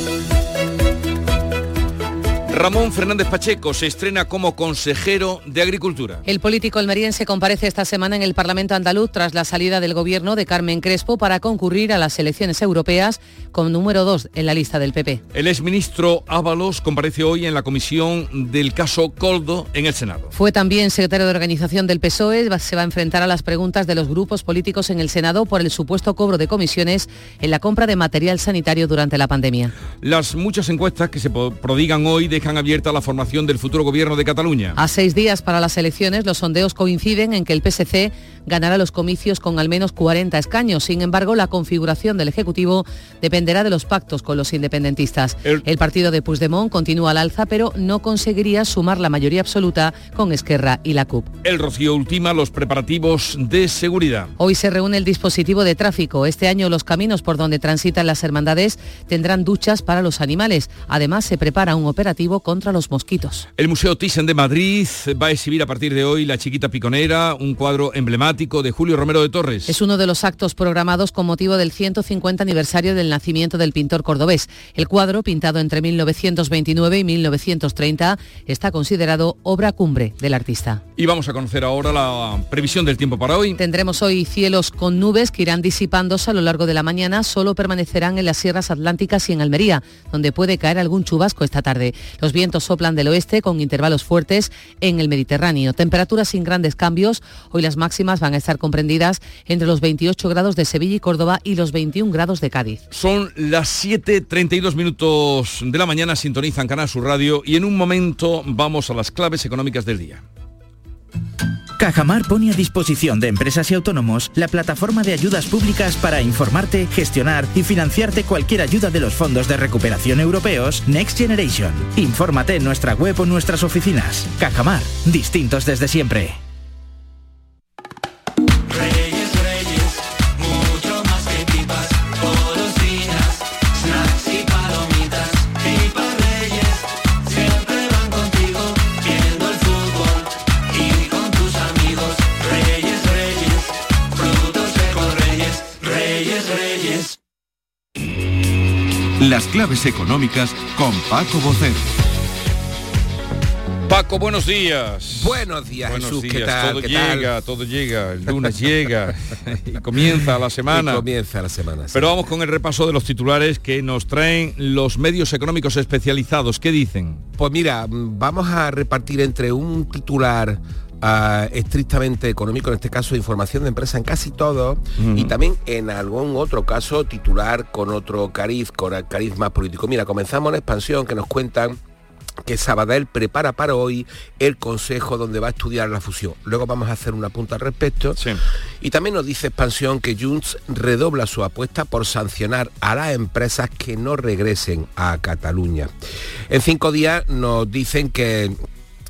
Ramón Fernández Pacheco se estrena como consejero de Agricultura. El político almeriense comparece esta semana en el Parlamento andaluz tras la salida del gobierno de Carmen Crespo para concurrir a las elecciones europeas con número dos en la lista del P P. El exministro Ábalos comparece hoy en la comisión del caso Coldo en el Senado. Fue también secretario de organización del P S O E, se va a enfrentar a las preguntas de los grupos políticos en el Senado por el supuesto cobro de comisiones en la compra de material sanitario durante la pandemia. Las muchas encuestas que se prodigan hoy dejan abierta la formación del futuro gobierno de Cataluña. A seis días para las elecciones, los sondeos coinciden en que el P S C ganará los comicios con al menos cuarenta escaños. Sin embargo, la configuración del Ejecutivo dependerá de los pactos con los independentistas. El, el partido de Puigdemont continúa al alza, pero no conseguiría sumar la mayoría absoluta con Esquerra y la C U P. El Rocío ultima los preparativos de seguridad. Hoy se reúne el dispositivo de tráfico. Este año los caminos por donde transitan las hermandades tendrán duchas para los animales. Además, se prepara un operativo contra los mosquitos. El Museo Thyssen de Madrid va a exhibir a partir de hoy La Chiquita Piconera, un cuadro emblemático de Julio Romero de Torres. Es uno de los actos programados con motivo del ciento cincuenta aniversario del nacimiento del pintor cordobés. El cuadro, pintado entre mil novecientos veintinueve y mil novecientos treinta, está considerado obra cumbre del artista. Y vamos a conocer ahora la previsión del tiempo para hoy. Tendremos hoy cielos con nubes que irán disipándose a lo largo de la mañana, solo permanecerán en las sierras atlánticas y en Almería, donde puede caer algún chubasco esta tarde. Los vientos soplan del oeste con intervalos fuertes en el Mediterráneo. Temperaturas sin grandes cambios. Hoy las máximas van a estar comprendidas entre los veintiocho grados de Sevilla y Córdoba y los veintiún grados de Cádiz. Son las siete treinta y dos minutos de la mañana, sintonizan Canal Sur Radio y en un momento vamos a las claves económicas del día. Cajamar pone a disposición de empresas y autónomos la plataforma de ayudas públicas para informarte, gestionar y financiarte cualquier ayuda de los fondos de recuperación europeos Next Generation. Infórmate en nuestra web o nuestras oficinas. Cajamar, distintos desde siempre. Las claves económicas con Paco Bocero. Paco, buenos días. Buenos días, buenos Jesús, días. ¿qué tal? Todo ¿Qué llega, tal? todo llega. El lunes llega y comienza la semana. Y comienza la semana. Sí. Pero vamos con el repaso de los titulares que nos traen los medios económicos especializados. ¿Qué dicen? Pues mira, vamos a repartir entre un titular Uh, estrictamente económico, en este caso información de empresa en casi todo, uh-huh. y también en algún otro caso titular con otro cariz, con el cariz más político. Mira, comenzamos en Expansión, que nos cuentan que Sabadell prepara para hoy el consejo donde va a estudiar la fusión. Luego vamos a hacer una punta al respecto. Sí. Y también nos dice Expansión que Junts redobla su apuesta por sancionar a las empresas que no regresen a Cataluña. En Cinco Días nos dicen que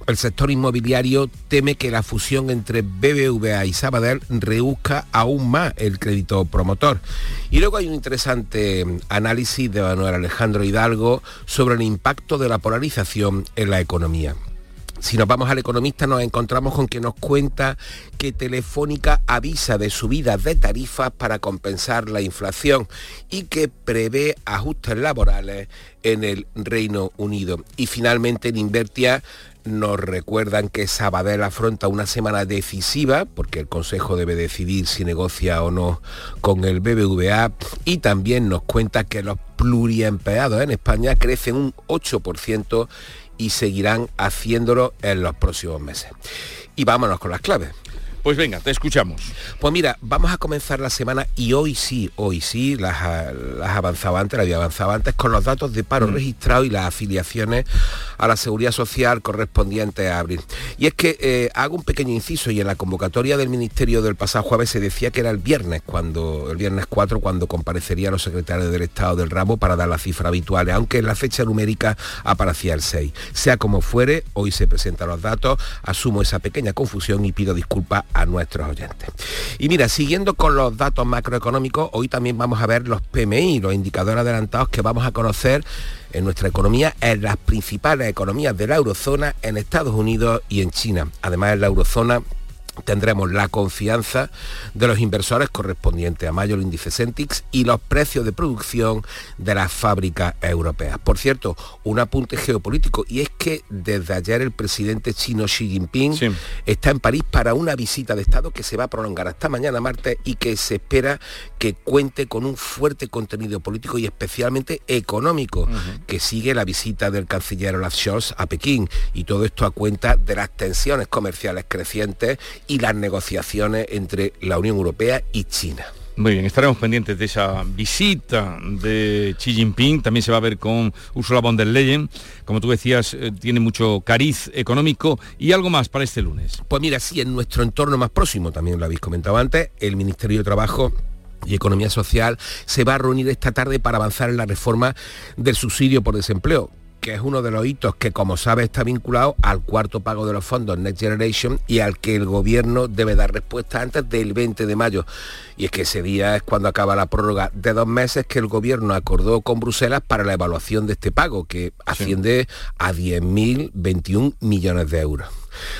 El sector inmobiliario teme que la fusión entre B B V A y Sabadell reduzca aún más el crédito promotor. Y luego hay un interesante análisis de Manuel Alejandro Hidalgo sobre el impacto de la polarización en la economía. Si nos vamos al Economista, nos encontramos con que nos cuenta que Telefónica avisa de subidas de tarifas para compensar la inflación y que prevé ajustes laborales en el Reino Unido. Y finalmente en Invertia nos recuerdan que Sabadell afronta una semana decisiva, porque el Consejo debe decidir si negocia o no con el B B V A, y también nos cuenta que los pluriempleados en España crecen un ocho por ciento y seguirán haciéndolo en los próximos meses. Y vámonos con las claves. Pues venga, te escuchamos. Pues mira, vamos a comenzar la semana y hoy sí, hoy sí, las, las avanzaba antes, las había avanzado antes, con los datos de paro mm. registrado y las afiliaciones a la Seguridad Social correspondientes a abril. Y es que eh, hago un pequeño inciso, y en la convocatoria del Ministerio del pasado jueves se decía que era el viernes, cuando el viernes cuatro, cuando comparecerían los secretarios del Estado del ramo para dar las cifras habituales, aunque en la fecha numérica aparecía el seis. Sea como fuere, hoy se presentan los datos, asumo esa pequeña confusión y pido disculpas a nuestros oyentes. Y mira, siguiendo con los datos macroeconómicos, hoy también vamos a ver los P M I, los indicadores adelantados que vamos a conocer en nuestra economía, en las principales economías de la eurozona, en Estados Unidos y en China. Además, en la eurozona tendremos la confianza de los inversores correspondiente a mayo, el índice Centix, y los precios de producción de las fábricas europeas. Por cierto, un apunte geopolítico, y es que desde ayer el presidente chino Xi Jinping sí. está en París para una visita de Estado que se va a prolongar hasta mañana martes y que se espera que cuente con un fuerte contenido político y especialmente económico, uh-huh. que sigue la visita del canciller Olaf Scholz a Pekín, y todo esto a cuenta de las tensiones comerciales crecientes y las negociaciones entre la Unión Europea y China. Muy bien, estaremos pendientes de esa visita de Xi Jinping. También se va a ver con Ursula von der Leyen. Como tú decías, eh, tiene mucho cariz económico. ¿Y algo más para este lunes? Pues mira, sí, en nuestro entorno más próximo, también lo habéis comentado antes, el Ministerio de Trabajo y Economía Social se va a reunir esta tarde para avanzar en la reforma del subsidio por desempleo, que es uno de los hitos que, como sabes, está vinculado al cuarto pago de los fondos Next Generation y al que el gobierno debe dar respuesta antes del veinte de mayo. Y es que ese día es cuando acaba la prórroga de dos meses que el gobierno acordó con Bruselas para la evaluación de este pago, que asciende sí. a diez mil veintiún millones de euros.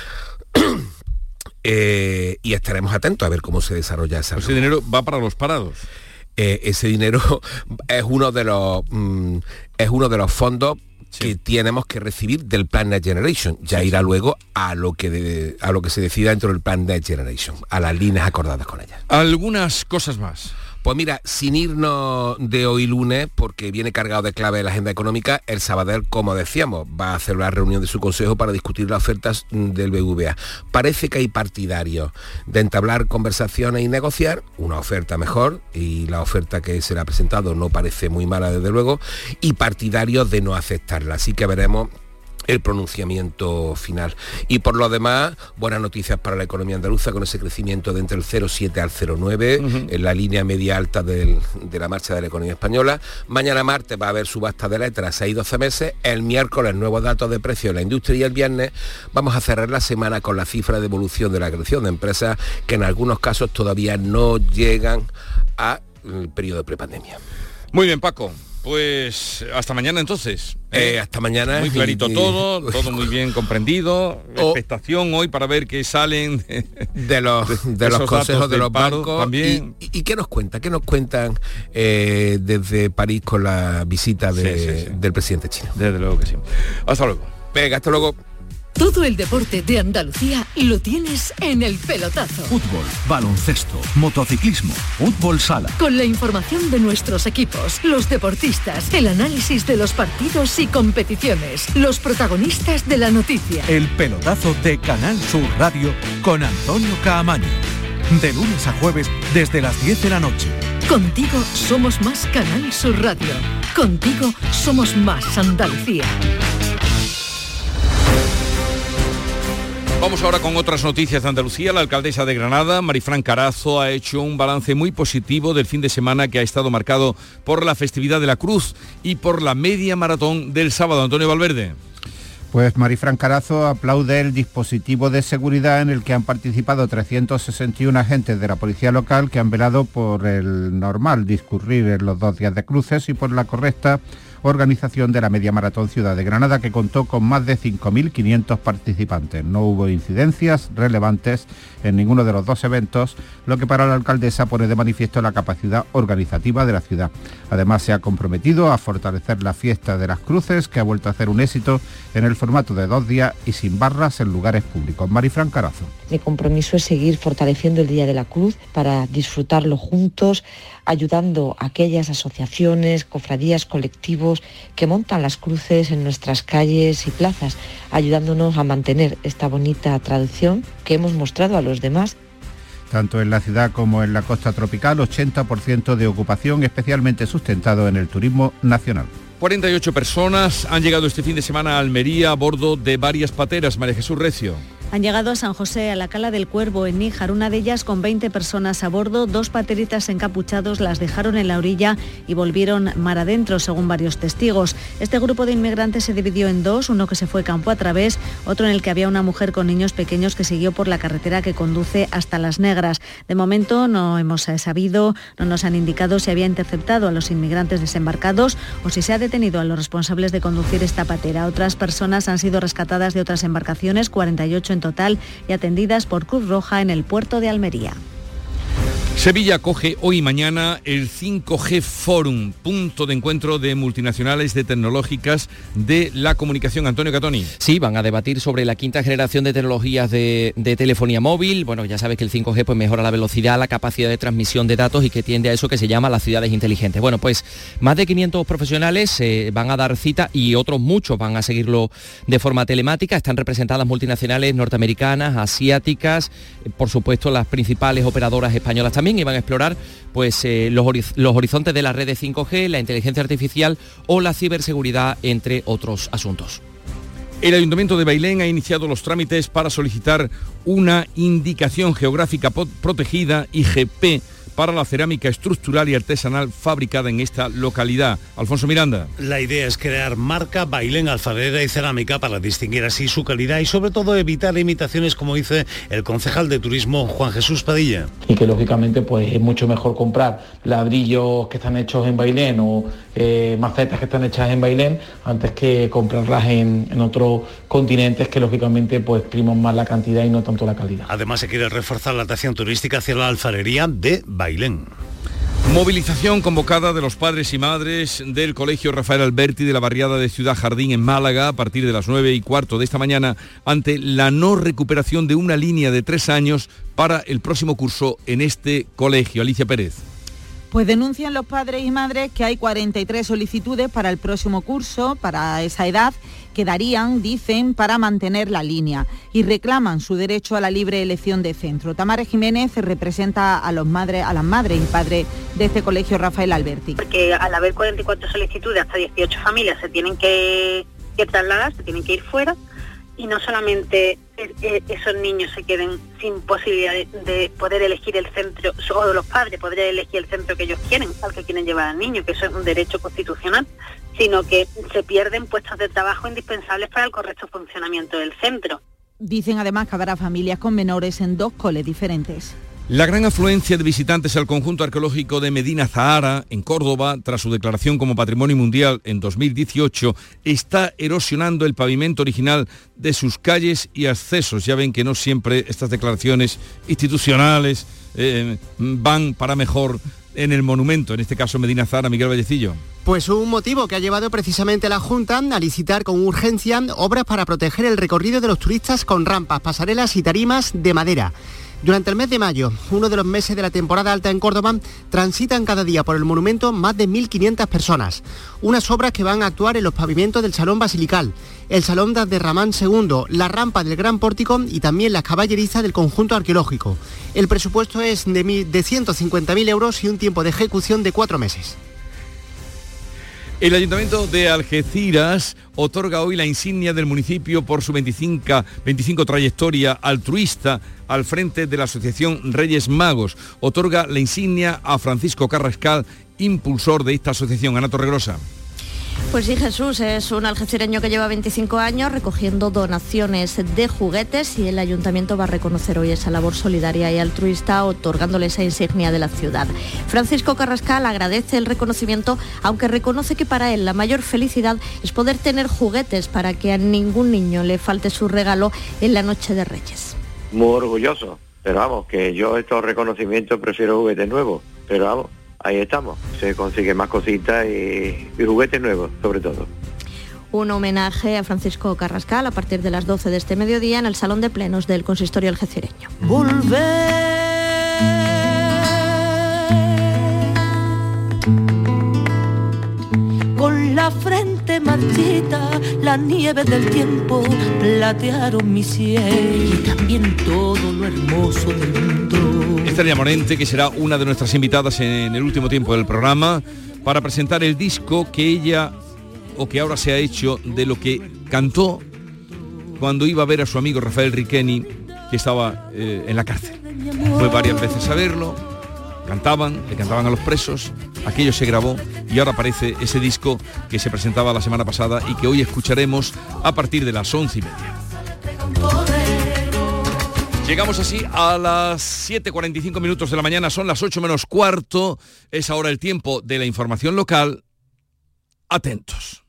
eh, y estaremos atentos a ver cómo se desarrolla esa. Ese dinero va para los parados. Eh, ese dinero es uno de los mm, es uno de los fondos Sí. que tenemos que recibir del plan Next Generation. Ya sí, irá sí. luego a lo que de, a lo que se decida dentro del plan Next Generation, a las líneas acordadas con ella. Algunas cosas más. Pues mira, sin irnos de hoy lunes, porque viene cargado de clave la agenda económica, el Sabadell, como decíamos, va a hacer una reunión de su consejo para discutir las ofertas del B B V A. Parece que hay partidarios de entablar conversaciones y negociar una oferta mejor, y la oferta que se le ha presentado no parece muy mala desde luego, y partidarios de no aceptarla. Así que veremos el pronunciamiento final. Y por lo demás, buenas noticias para la economía andaluza, con ese crecimiento de entre el cero coma siete al cero coma nueve, uh-huh. en la línea media alta del, de la marcha de la economía española. Mañana martes va a haber subasta de letras a seis y doce meses, el miércoles nuevos datos de precios en la industria, y el viernes vamos a cerrar la semana con la cifra de evolución de la creación de empresas, que en algunos casos todavía no llegan al periodo de prepandemia. Muy bien, Paco. Pues hasta mañana entonces. ¿eh? Eh, hasta mañana. Muy clarito y, todo, todo muy bien comprendido. O, expectación hoy para ver qué salen de, de los, de, de los consejos de los bancos. También. Y, y, ¿Y qué nos cuenta? ¿Qué nos cuentan eh, desde París con la visita de, sí, sí, sí. del presidente chino? Desde luego que sí. Hasta luego. Venga, hasta luego. Todo el deporte de Andalucía lo tienes en El Pelotazo. Fútbol, baloncesto, motociclismo, fútbol sala. Con la información de nuestros equipos, los deportistas, el análisis de los partidos y competiciones, los protagonistas de la noticia. El Pelotazo de Canal Sur Radio con Antonio Caamaño. De lunes a jueves desde las diez de la noche. Contigo somos más Canal Sur Radio. Contigo somos más Andalucía. Vamos ahora con otras noticias de Andalucía. La alcaldesa de Granada, Marifran Carazo, ha hecho un balance muy positivo del fin de semana que ha estado marcado por la festividad de la Cruz y por la media maratón del sábado. Antonio Valverde. Pues Marifran Carazo aplaude el dispositivo de seguridad en el que han participado trescientos sesenta y uno agentes de la policía local que han velado por el normal discurrir en los dos días de cruces y por la correcta organización de la Media Maratón Ciudad de Granada, que contó con más de cinco mil quinientos participantes. No hubo incidencias relevantes en ninguno de los dos eventos, lo que para la alcaldesa pone de manifiesto la capacidad organizativa de la ciudad. Además, se ha comprometido a fortalecer la fiesta de las cruces, que ha vuelto a ser un éxito en el formato de dos días y sin barras en lugares públicos. Marifran Carazo. Mi compromiso es seguir fortaleciendo el Día de la Cruz para disfrutarlo juntos, ayudando a aquellas asociaciones, cofradías, colectivos que montan las cruces en nuestras calles y plazas, ayudándonos a mantener esta bonita tradición que hemos mostrado a los demás. Tanto en la ciudad como en la costa tropical, ochenta por ciento de ocupación, especialmente sustentado en el turismo nacional. cuarenta y ocho personas han llegado este fin de semana a Almería a bordo de varias pateras. María Jesús Recio. Han llegado a San José, a la Cala del Cuervo, en Níjar, una de ellas con veinte personas a bordo. Dos pateritas encapuchados las dejaron en la orilla y volvieron mar adentro, según varios testigos. Este grupo de inmigrantes se dividió en dos, uno que se fue campo a través, otro en el que había una mujer con niños pequeños que siguió por la carretera que conduce hasta Las Negras. De momento no hemos sabido, no nos han indicado si había interceptado a los inmigrantes desembarcados o si se ha detenido a los responsables de conducir esta patera. Otras personas han sido rescatadas de otras embarcaciones, cuarenta y ocho en total, y atendidas por Cruz Roja en el puerto de Almería. Sevilla acoge hoy y mañana el cinco G Forum, punto de encuentro de multinacionales de tecnológicas de la comunicación. Antonio Catoni. Sí, van a debatir sobre la quinta generación de tecnologías de, de telefonía móvil. Bueno, ya sabes que el cinco G pues mejora la velocidad, la capacidad de transmisión de datos y que tiende a eso que se llama las ciudades inteligentes. Bueno, pues más de quinientos profesionales eh, van a dar cita y otros muchos van a seguirlo de forma telemática. Están representadas multinacionales norteamericanas, asiáticas, eh, por supuesto las principales operadoras españolas también, y van a explorar pues eh, los, horiz- los horizontes de las redes cinco G, la inteligencia artificial o la ciberseguridad, entre otros asuntos. El Ayuntamiento de Bailén ha iniciado los trámites para solicitar una indicación geográfica po- protegida, I G P, para la cerámica estructural y artesanal fabricada en esta localidad. Alfonso Miranda. La idea es crear marca Bailén Alfarera y Cerámica para distinguir así su calidad y sobre todo evitar imitaciones, como dice el concejal de turismo Juan Jesús Padilla. Y que lógicamente pues es mucho mejor comprar ladrillos que están hechos en Bailén o eh, macetas que están hechas en Bailén antes que comprarlas en, en otros continentes que lógicamente pues priman más la cantidad y no tanto la calidad. Además se quiere reforzar la atracción turística hacia la alfarería de Bailén. Movilización convocada de los padres y madres del Colegio Rafael Alberti de la barriada de Ciudad Jardín en Málaga a partir de las nueve y cuarto de esta mañana ante la no recuperación de una línea de tres años para el próximo curso en este colegio. Alicia Pérez. Pues denuncian los padres y madres que hay cuarenta y tres solicitudes para el próximo curso, para esa edad, que darían, dicen, para mantener la línea y reclaman su derecho a la libre elección de centro. Tamara Jiménez representa a, los madres, a las madres y padres de este colegio Rafael Alberti. Porque al haber cuarenta y cuatro solicitudes, hasta dieciocho familias se tienen que, que trasladar, se tienen que ir fuera. Y no solamente esos niños se queden sin posibilidad de, de poder elegir el centro, o los padres poder elegir el centro que ellos quieren, al que quieren llevar al niño, que eso es un derecho constitucional, sino que se pierden puestos de trabajo indispensables para el correcto funcionamiento del centro. Dicen además que habrá familias con menores en dos coles diferentes. La gran afluencia de visitantes al conjunto arqueológico de Medina Zahara, en Córdoba, tras su declaración como Patrimonio Mundial en dos mil dieciocho, está erosionando el pavimento original de sus calles y accesos. Ya ven que no siempre estas declaraciones institucionales eh, van para mejor en el monumento, en este caso Medina Zahara. Miguel Vallecillo. Pues un motivo que ha llevado precisamente a la Junta a licitar con urgencia obras para proteger el recorrido de los turistas con rampas, pasarelas y tarimas de madera. Durante el mes de mayo, uno de los meses de la temporada alta en Córdoba, transitan cada día por el monumento más de mil quinientas personas. Unas obras que van a actuar en los pavimentos del Salón Basilical, el Salón de Abderramán segundo, la rampa del Gran Pórtico y también las caballerizas del conjunto arqueológico. El presupuesto es de, de ciento cincuenta mil euros y un tiempo de ejecución de cuatro meses. El Ayuntamiento de Algeciras otorga hoy la insignia del municipio por su veinticinco, veinticinco trayectoria altruista al frente de la Asociación Reyes Magos. Otorga la insignia a Francisco Carrascal, impulsor de esta asociación. Ana Torregrosa. Pues sí, Jesús es un algecireño que lleva veinticinco años recogiendo donaciones de juguetes y el ayuntamiento va a reconocer hoy esa labor solidaria y altruista otorgándole esa insignia de la ciudad. Francisco Carrascal agradece el reconocimiento, aunque reconoce que para él la mayor felicidad es poder tener juguetes para que a ningún niño le falte su regalo en la noche de Reyes. Muy orgulloso, pero vamos, que yo estos reconocimientos prefiero juguetes nuevos, pero vamos, ahí estamos, se consigue más cositas y, y juguetes nuevos, sobre todo. Un homenaje a Francisco Carrascal a partir de las doce de este mediodía en el Salón de Plenos del Consistorio algecireño. Volver con la frente marchita, la nieve del tiempo platearon mi cielo y también todo lo hermoso del mundo. Estrella Morente, que será una de nuestras invitadas en el último tiempo del programa, para presentar el disco que ella, o que ahora se ha hecho, de lo que cantó cuando iba a ver a su amigo Rafael Riqueni, que estaba eh, en la cárcel. Fue varias veces a verlo, cantaban, le cantaban a los presos, aquello se grabó y ahora aparece ese disco que se presentaba la semana pasada y que hoy escucharemos a partir de las once y media. Llegamos así a las siete cuarenta y cinco minutos de la mañana, son las ocho menos cuarto, es ahora el tiempo de la información local. Atentos.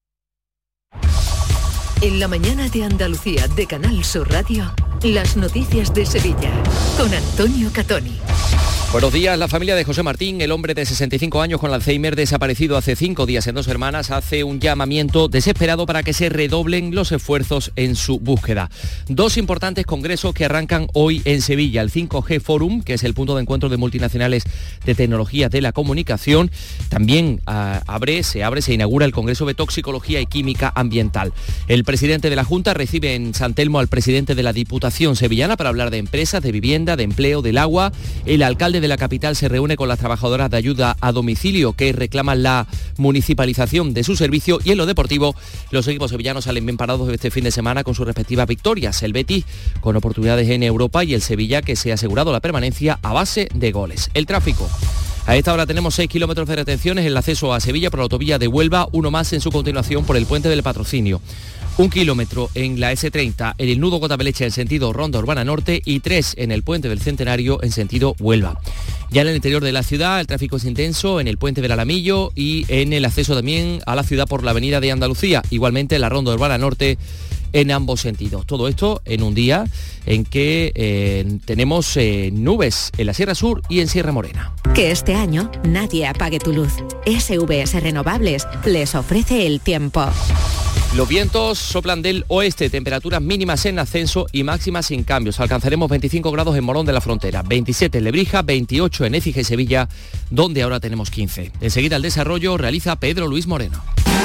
En la mañana de Andalucía de Canal Sur Radio, las noticias de Sevilla, con Antonio Catoni. Buenos días. La familia de José Martín, el hombre de sesenta y cinco años con Alzheimer desaparecido hace cinco días en Dos Hermanas, hace un llamamiento desesperado para que se redoblen los esfuerzos en su búsqueda. Dos importantes congresos que arrancan hoy en Sevilla. El cinco G Forum, que es el punto de encuentro de multinacionales de tecnologías de la comunicación. También uh, abre, se abre, se inaugura el Congreso de Toxicología y Química Ambiental. El presidente de la Junta recibe en San Telmo al presidente de la Diputación sevillana para hablar de empresas, de vivienda, de empleo, del agua. El alcalde de la capital se reúne con las trabajadoras de ayuda a domicilio que reclaman la municipalización de su servicio, y en lo deportivo los equipos sevillanos salen bien parados este fin de semana con sus respectivas victorias. El Betis con oportunidades en Europa y el Sevilla, que se ha asegurado la permanencia a base de goles. El tráfico. A esta hora tenemos seis kilómetros de retenciones en el acceso a Sevilla por la autovía de Huelva, uno más en su continuación por el puente del Patrocinio. Un kilómetro en la ese treinta en el nudo Cotapeleche en sentido Ronda Urbana Norte y tres en el puente del Centenario en sentido Huelva. Ya en el interior de la ciudad el tráfico es intenso en el puente del Alamillo y en el acceso también a la ciudad por la avenida de Andalucía, igualmente en la Ronda Urbana Norte en ambos sentidos. Todo esto en un día en que eh, tenemos eh, nubes en la Sierra Sur y en Sierra Morena. Que este año nadie apague tu luz. S V S Renovables les ofrece el tiempo. Los vientos soplan del oeste, temperaturas mínimas en ascenso y máximas sin cambios. Alcanzaremos veinticinco grados en Morón de la Frontera, veintisiete en Lebrija, veintiocho en Écija y Sevilla, donde ahora tenemos quince. Enseguida el desarrollo realiza Pedro Luis Moreno.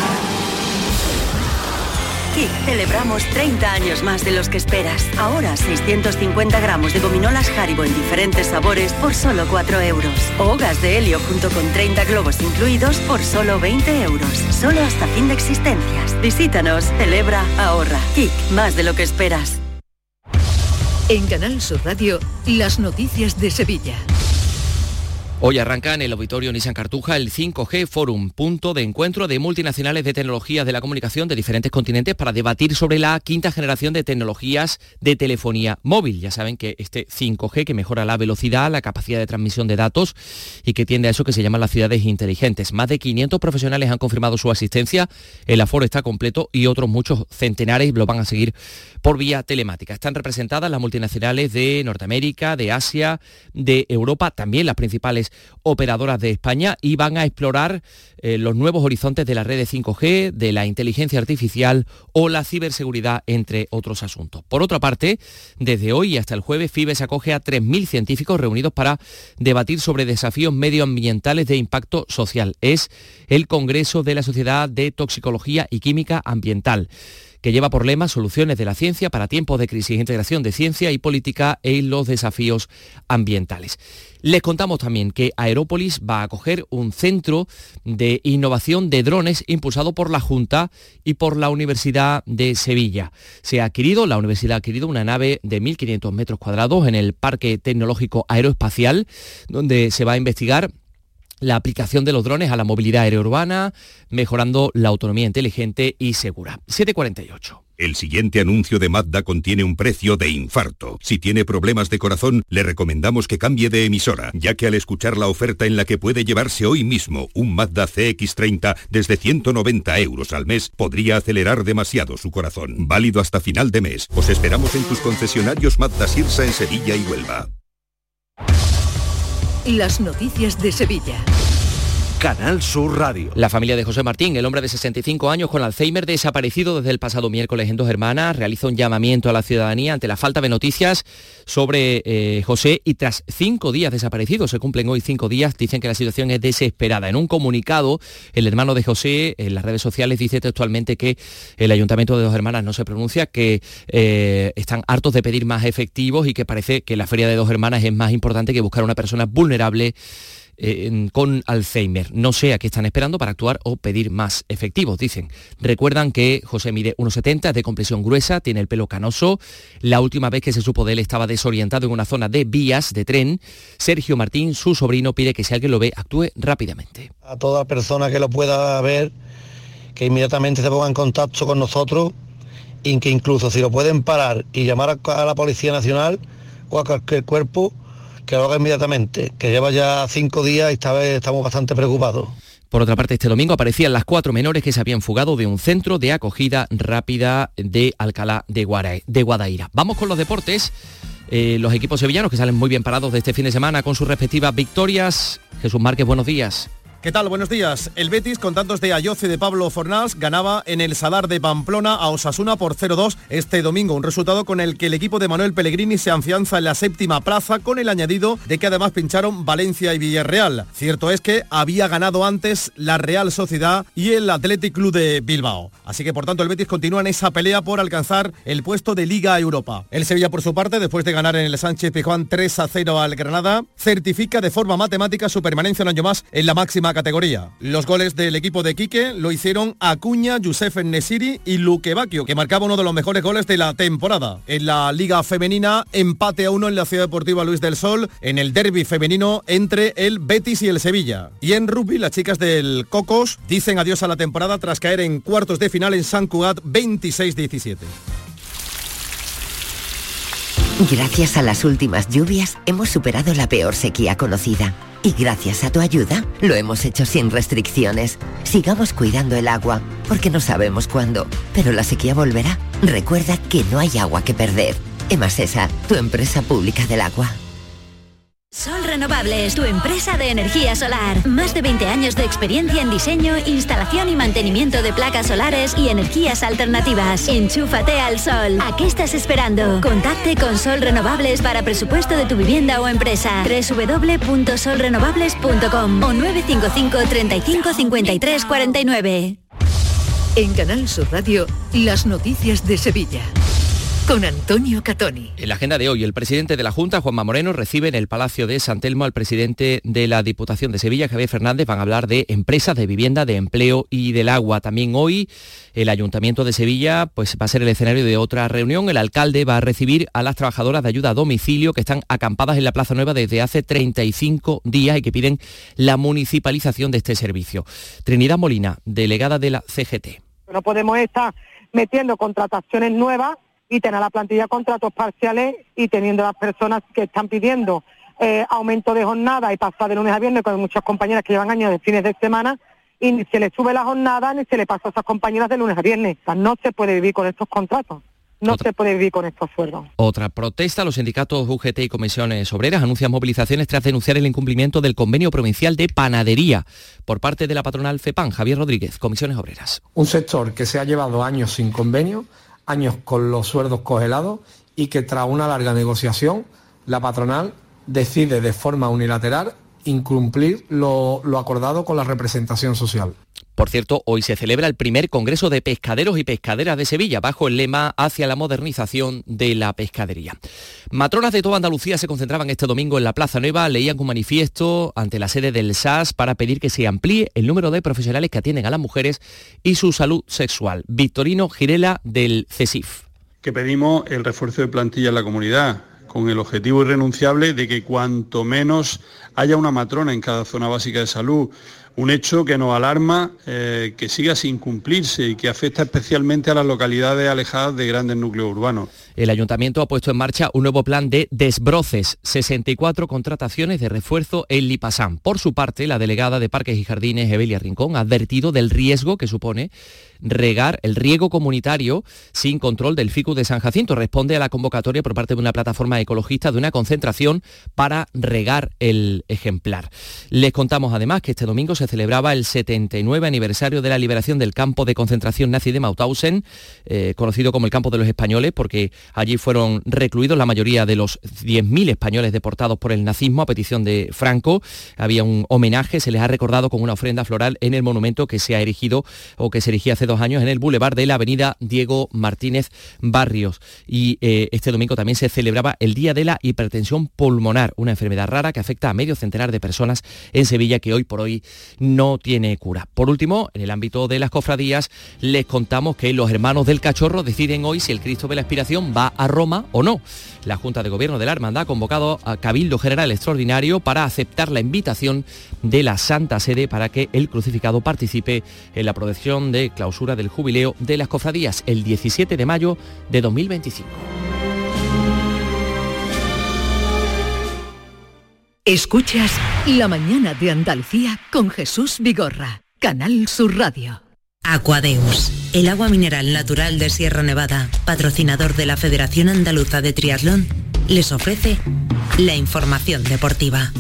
Kick celebramos treinta años más de los que esperas. Ahora seiscientos cincuenta gramos de gominolas Haribo en diferentes sabores por solo cuatro euros. O gas de helio junto con treinta globos incluidos por solo veinte euros. Solo hasta fin de existencias. Visítanos, celebra, ahorra. Kick, más de lo que esperas. En Canal Sur Radio, las noticias de Sevilla. Hoy arranca en el Auditorio Nissan Cartuja el cinco G Forum, punto de encuentro de multinacionales de tecnologías de la comunicación de diferentes continentes para debatir sobre la quinta generación de tecnologías de telefonía móvil. Ya saben que este cinco G que mejora la velocidad, la capacidad de transmisión de datos y que tiende a eso que se llaman las ciudades inteligentes. Más de quinientos profesionales han confirmado su asistencia, el aforo está completo y otros muchos centenares lo van a seguir por vía telemática. Están representadas las multinacionales de Norteamérica, de Asia, de Europa, también las principales operadoras de España, y van a explorar eh, los nuevos horizontes de la red de cinco G, de la inteligencia artificial o la ciberseguridad, entre otros asuntos. Por otra parte, desde hoy hasta el jueves, Fibes acoge a tres mil científicos reunidos para debatir sobre desafíos medioambientales de impacto social. Es el Congreso de la Sociedad de Toxicología y Química Ambiental, que lleva por lema Soluciones de la ciencia para tiempos de crisis, integración de ciencia y política en los desafíos ambientales. Les contamos también que Aerópolis va a acoger un centro de innovación de drones impulsado por la Junta y por la Universidad de Sevilla. Se ha adquirido, la universidad ha adquirido una nave de mil quinientos metros cuadrados en el Parque Tecnológico Aeroespacial, donde se va a investigar la aplicación de los drones a la movilidad aérea urbana, mejorando la autonomía inteligente y segura. siete cuarenta y ocho. El siguiente anuncio de Mazda contiene un precio de infarto. Si tiene problemas de corazón, le recomendamos que cambie de emisora, ya que al escuchar la oferta en la que puede llevarse hoy mismo un Mazda C X treinta desde ciento noventa euros al mes, podría acelerar demasiado su corazón. Válido hasta final de mes. Os esperamos en tus concesionarios Mazda Sirsa en Sevilla y Huelva. Las noticias de Sevilla. Canal Sur Radio. La familia de José Martín, el hombre de sesenta y cinco años con Alzheimer desaparecido desde el pasado miércoles en Dos Hermanas, realiza un llamamiento a la ciudadanía ante la falta de noticias sobre eh, José y tras cinco días desaparecidos, se cumplen hoy cinco días, dicen que la situación es desesperada. En un comunicado, el hermano de José en las redes sociales dice textualmente que el Ayuntamiento de Dos Hermanas no se pronuncia, que eh, están hartos de pedir más efectivos y que parece que la feria de Dos Hermanas es más importante que buscar a una persona vulnerable Eh, con Alzheimer. No sé a qué están esperando para actuar o pedir más efectivos, dicen. Recuerdan que José mide uno setenta, es de complexión gruesa, tiene el pelo canoso. La última vez que se supo de él estaba desorientado en una zona de vías de tren. Sergio Martín, su sobrino, pide que si alguien lo ve, actúe rápidamente. A toda persona que lo pueda ver, que inmediatamente se ponga en contacto con nosotros y que incluso si lo pueden parar y llamar a la Policía Nacional o a cualquier cuerpo, que lo haga inmediatamente, que lleva ya cinco días y esta vez estamos bastante preocupados. Por otra parte, este domingo aparecían las cuatro menores que se habían fugado de un centro de acogida rápida de Alcalá de, Guara, de Guadaira. Vamos con los deportes. Eh, los equipos sevillanos que salen muy bien parados de este fin de semana con sus respectivas victorias. Jesús Márquez, buenos días. ¿Qué tal? Buenos días. El Betis, con tantos de Ayoce y de Pablo Fornals, ganaba en el Sadar de Pamplona a Osasuna por cero dos este domingo, un resultado con el que el equipo de Manuel Pellegrini se afianza en la séptima plaza, con el añadido de que además pincharon Valencia y Villarreal. Cierto es que había ganado antes la Real Sociedad y el Athletic Club de Bilbao. Así que por tanto el Betis continúa en esa pelea por alcanzar el puesto de Liga Europa. El Sevilla, por su parte, después de ganar en el Sánchez Pizjuán tres a cero al Granada, certifica de forma matemática su permanencia un año más en la máxima categoría. Los goles del equipo de Quique lo hicieron Acuña, Youssef En-Nesyri y Luque Bacchio, que marcaba uno de los mejores goles de la temporada. En la Liga Femenina, empate a uno en la Ciudad Deportiva Luis del Sol, en el derbi femenino entre el Betis y el Sevilla. Y en rugby, las chicas del Cocos dicen adiós a la temporada tras caer en cuartos de final en Sant Cugat veintiséis diecisiete. Gracias a las últimas lluvias hemos superado la peor sequía conocida. Y gracias a tu ayuda lo hemos hecho sin restricciones. Sigamos cuidando el agua, porque no sabemos cuándo, pero la sequía volverá. Recuerda que no hay agua que perder. Emasesa, tu empresa pública del agua. Sol Renovables, tu empresa de energía solar. Más de veinte años de experiencia en diseño, instalación y mantenimiento de placas solares y energías alternativas. Enchúfate al sol. ¿A qué estás esperando? Contacte con Sol Renovables para presupuesto de tu vivienda o empresa. doble u doble u doble u punto sol renovables punto com o nueve cinco cinco, treinta y cinco, cincuenta y tres, cuarenta y nueve. En Canal Sur Radio, las noticias de Sevilla. Con Antonio Catoni. En la agenda de hoy, el presidente de la Junta, Juanma Moreno, recibe en el Palacio de San Telmo al presidente de la Diputación de Sevilla, Javier Fernández. Van a hablar de empresas, de vivienda, de empleo y del agua. También hoy el Ayuntamiento de Sevilla pues, va a ser el escenario de otra reunión. El alcalde va a recibir a las trabajadoras de ayuda a domicilio que están acampadas en la Plaza Nueva desde hace treinta y cinco días y que piden la municipalización de este servicio. Trinidad Molina, delegada de la C G T. No podemos estar metiendo contrataciones nuevas y tener la plantilla de contratos parciales y teniendo las personas que están pidiendo eh, aumento de jornada y pasar de lunes a viernes con muchas compañeras que llevan años de fines de semana y ni se les sube la jornada ni se le pasa a esas compañeras de lunes a viernes. O sea, no se puede vivir con estos contratos. No Otra. se puede vivir con estos sueldos. Otra protesta. Los sindicatos U G T y comisiones obreras anuncian movilizaciones tras denunciar el incumplimiento del convenio provincial de panadería por parte de la patronal FEPAN. Javier Rodríguez, comisiones obreras. Un sector que se ha llevado años sin convenio, años con los sueldos congelados y que tras una larga negociación la patronal decide de forma unilateral incumplir lo, lo acordado con la representación social. Por cierto, hoy se celebra el primer Congreso de Pescaderos y Pescaderas de Sevilla, bajo el lema Hacia la modernización de la pescadería. Matronas de toda Andalucía se concentraban este domingo en la Plaza Nueva, leían un manifiesto ante la sede del S A S para pedir que se amplíe el número de profesionales que atienden a las mujeres y su salud sexual. Victorino Girela, del CESIF. Que pedimos el refuerzo de plantilla en la comunidad, con el objetivo irrenunciable de que cuanto menos haya una matrona en cada zona básica de salud. Un hecho que nos alarma, eh, que siga sin cumplirse y que afecta especialmente a las localidades alejadas de grandes núcleos urbanos. El Ayuntamiento ha puesto en marcha un nuevo plan de desbroces, sesenta y cuatro contrataciones de refuerzo en Lipasán. Por su parte, la delegada de Parques y Jardines, Evelia Rincón, ha advertido del riesgo que supone regar el riego comunitario sin control del ficus de San Jacinto. Responde a la convocatoria por parte de una plataforma ecologista de una concentración para regar el ejemplar. Les contamos además que este domingo se celebraba el setenta y nueve aniversario de la liberación del campo de concentración nazi de Mauthausen, eh, conocido como el campo de los españoles, porque allí fueron recluidos la mayoría de los diez mil españoles deportados por el nazismo a petición de Franco. Había un homenaje, se les ha recordado con una ofrenda floral en el monumento que se ha erigido o que se erigía hace dos años en el bulevar de la avenida Diego Martínez Barrios. Y eh, este domingo también se celebraba el Día de la Hipertensión Pulmonar, una enfermedad rara que afecta a medio centenar de personas en Sevilla, que hoy por hoy no tiene cura. Por último, en el ámbito de las cofradías, les contamos que los hermanos del Cachorro deciden hoy si el Cristo de la Expiración va a Roma o no. La Junta de Gobierno de la Hermandad ha convocado a Cabildo General Extraordinario para aceptar la invitación de la Santa Sede para que el crucificado participe en la procesión de clausura del jubileo de las cofradías el diecisiete de mayo de dos mil veinticinco. Escuchas La Mañana de Andalucía con Jesús Vigorra, Canal Sur Radio. Aquadeus, el agua mineral natural de Sierra Nevada, patrocinador de la Federación Andaluza de Triatlón, les ofrece la información deportiva.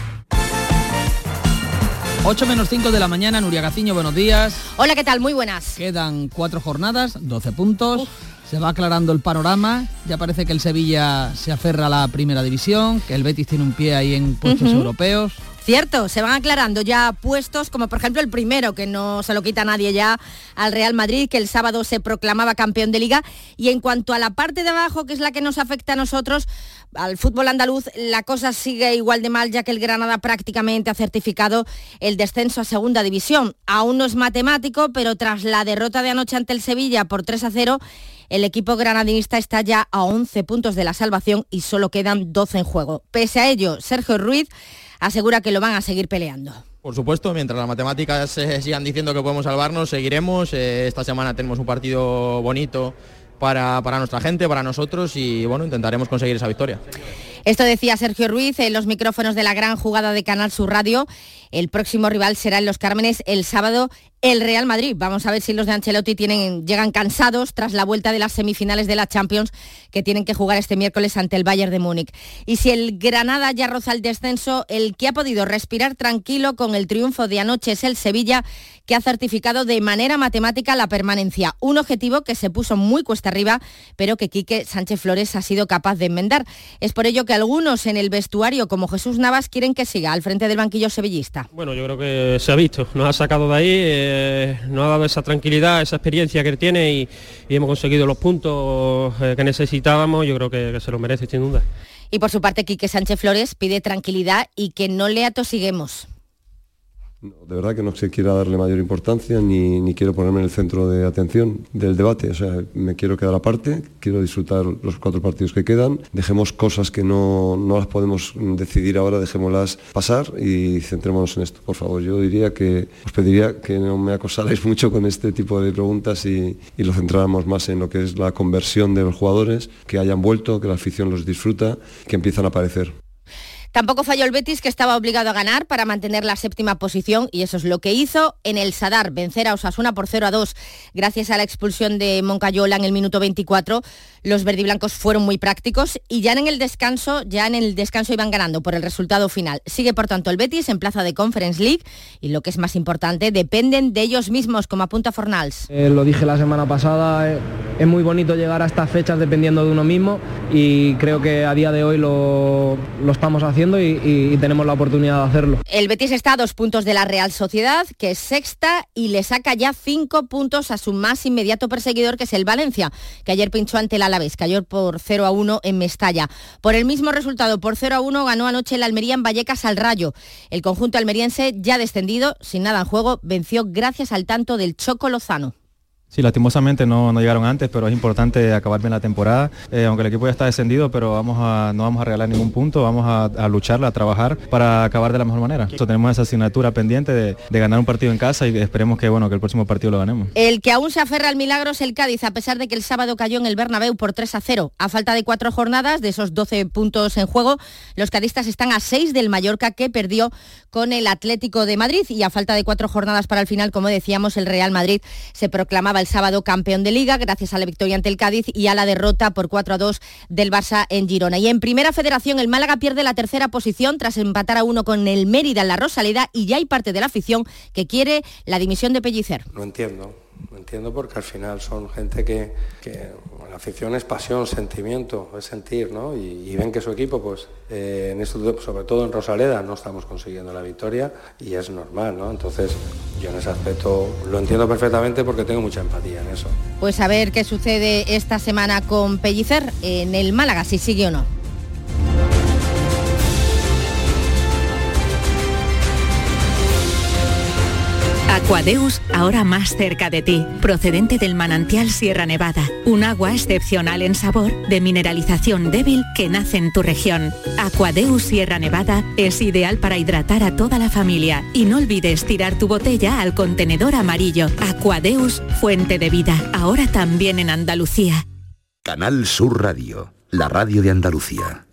ocho menos cinco de la mañana, Nuria Gaciño, buenos días. Hola, ¿qué tal? Muy buenas. Quedan cuatro jornadas, doce puntos. Uf. Se va aclarando el panorama. Ya parece que el Sevilla se aferra a la primera división, que el Betis tiene un pie ahí en puestos uh-huh. europeos. Cierto, se van aclarando ya puestos, como por ejemplo el primero, que no se lo quita nadie ya al Real Madrid, que el sábado se proclamaba campeón de Liga. Y en cuanto a la parte de abajo, que es la que nos afecta a nosotros, al fútbol andaluz, la cosa sigue igual de mal, ya que el Granada prácticamente ha certificado el descenso a segunda división. Aún no es matemático, pero tras la derrota de anoche ante el Sevilla por tres a cero, el equipo granadinista está ya a once puntos de la salvación y solo quedan doce en juego. Pese a ello, Sergio Ruiz asegura que lo van a seguir peleando. Por supuesto, mientras las matemáticas eh, sigan diciendo que podemos salvarnos, seguiremos. Eh, esta semana tenemos un partido bonito para, para nuestra gente, para nosotros, y bueno, intentaremos conseguir esa victoria. Esto decía Sergio Ruiz en los micrófonos de la gran jugada de Canal Sur Radio. El próximo rival será en Los Cármenes el sábado, el Real Madrid. Vamos a ver si los de Ancelotti tienen, llegan cansados tras la vuelta de las semifinales de la Champions, que tienen que jugar este miércoles ante el Bayern de Múnich. Y si el Granada ya roza el descenso, el que ha podido respirar tranquilo con el triunfo de anoche es el Sevilla, que ha certificado de manera matemática la permanencia. Un objetivo que se puso muy cuesta arriba, pero que Quique Sánchez Flores ha sido capaz de enmendar. Es por ello que algunos en el vestuario, como Jesús Navas, quieren que siga al frente del banquillo sevillista. Bueno, yo creo que se ha visto, nos ha sacado de ahí, eh, nos ha dado esa tranquilidad, esa experiencia que tiene y, y hemos conseguido los puntos eh, que necesitábamos. Yo creo que, que se lo merece, sin duda. Y por su parte, Quique Sánchez Flores pide tranquilidad y que no le atosiguemos. No, de verdad que no se quiera darle mayor importancia ni, ni quiero ponerme en el centro de atención del debate. O sea, me quiero quedar aparte, quiero disfrutar los cuatro partidos que quedan. Dejemos cosas que no, no las podemos decidir ahora, dejémoslas pasar y centrémonos en esto. Por favor, yo diría que os pediría que no me acosarais mucho con este tipo de preguntas y, y lo centráramos más en lo que es la conversión de los jugadores, que hayan vuelto, que la afición los disfruta, que empiezan a aparecer. Tampoco falló el Betis, que estaba obligado a ganar para mantener la séptima posición, y eso es lo que hizo en el Sadar, vencer a Osasuna por cero a dos. Gracias a la expulsión de Moncayola en el minuto veinticuatro, los verdiblancos fueron muy prácticos y ya en el descanso, ya en el descanso iban ganando por el resultado final. Sigue por tanto el Betis en plaza de Conference League y, lo que es más importante, dependen de ellos mismos, como apunta Fornals. Eh, lo dije la semana pasada, eh, es muy bonito llegar a estas fechas dependiendo de uno mismo, y creo que a día de hoy lo, lo estamos haciendo Y, y, y tenemos la oportunidad de hacerlo. El Betis está a dos puntos de la Real Sociedad, que es sexta, y le saca ya cinco puntos a su más inmediato perseguidor, que es el Valencia, que ayer pinchó ante el Alavés, cayó por cero a uno en Mestalla. Por el mismo resultado, por cero a uno, ganó anoche el Almería en Vallecas al Rayo. El conjunto almeriense, ya descendido, sin nada en juego, venció gracias al tanto del Choco Lozano. Sí, lastimosamente no, no llegaron antes, pero es importante acabar bien la temporada, eh, aunque el equipo ya está descendido, pero vamos a, no vamos a regalar ningún punto, vamos a, a lucharla, a trabajar para acabar de la mejor manera. Entonces, tenemos esa asignatura pendiente de, de ganar un partido en casa y esperemos que, bueno, que el próximo partido lo ganemos. El que aún se aferra al milagro es el Cádiz, a pesar de que el sábado cayó en el Bernabéu por tres a cero. A falta de cuatro jornadas, de esos doce puntos en juego, los cadistas están a seis del Mallorca, que perdió con el Atlético de Madrid, y a falta de cuatro jornadas para el final, como decíamos, el Real Madrid se proclamaba el sábado campeón de Liga gracias a la victoria ante el Cádiz y a la derrota por cuatro a dos del Barça en Girona. Y en Primera Federación, el Málaga pierde la tercera posición tras empatar a uno con el Mérida en la Rosaleda, y ya hay parte de la afición que quiere la dimisión de Pellicer. No entiendo, no entiendo porque al final son gente que, que la afición es pasión, sentimiento, es sentir, ¿no? Y, y ven que su equipo, pues, eh, en esto, sobre todo en Rosaleda, no estamos consiguiendo la victoria y es normal, ¿no? Entonces, yo en ese aspecto lo entiendo perfectamente porque tengo mucha empatía en eso. Pues a ver qué sucede esta semana con Pellicer en el Málaga, si sigue o no. Aquadeus, ahora más cerca de ti, procedente del manantial Sierra Nevada, un agua excepcional en sabor, de mineralización débil que nace en tu región. Aquadeus Sierra Nevada es ideal para hidratar a toda la familia, y no olvides tirar tu botella al contenedor amarillo. Aquadeus, fuente de vida, ahora también en Andalucía. Canal Sur Radio, la radio de Andalucía.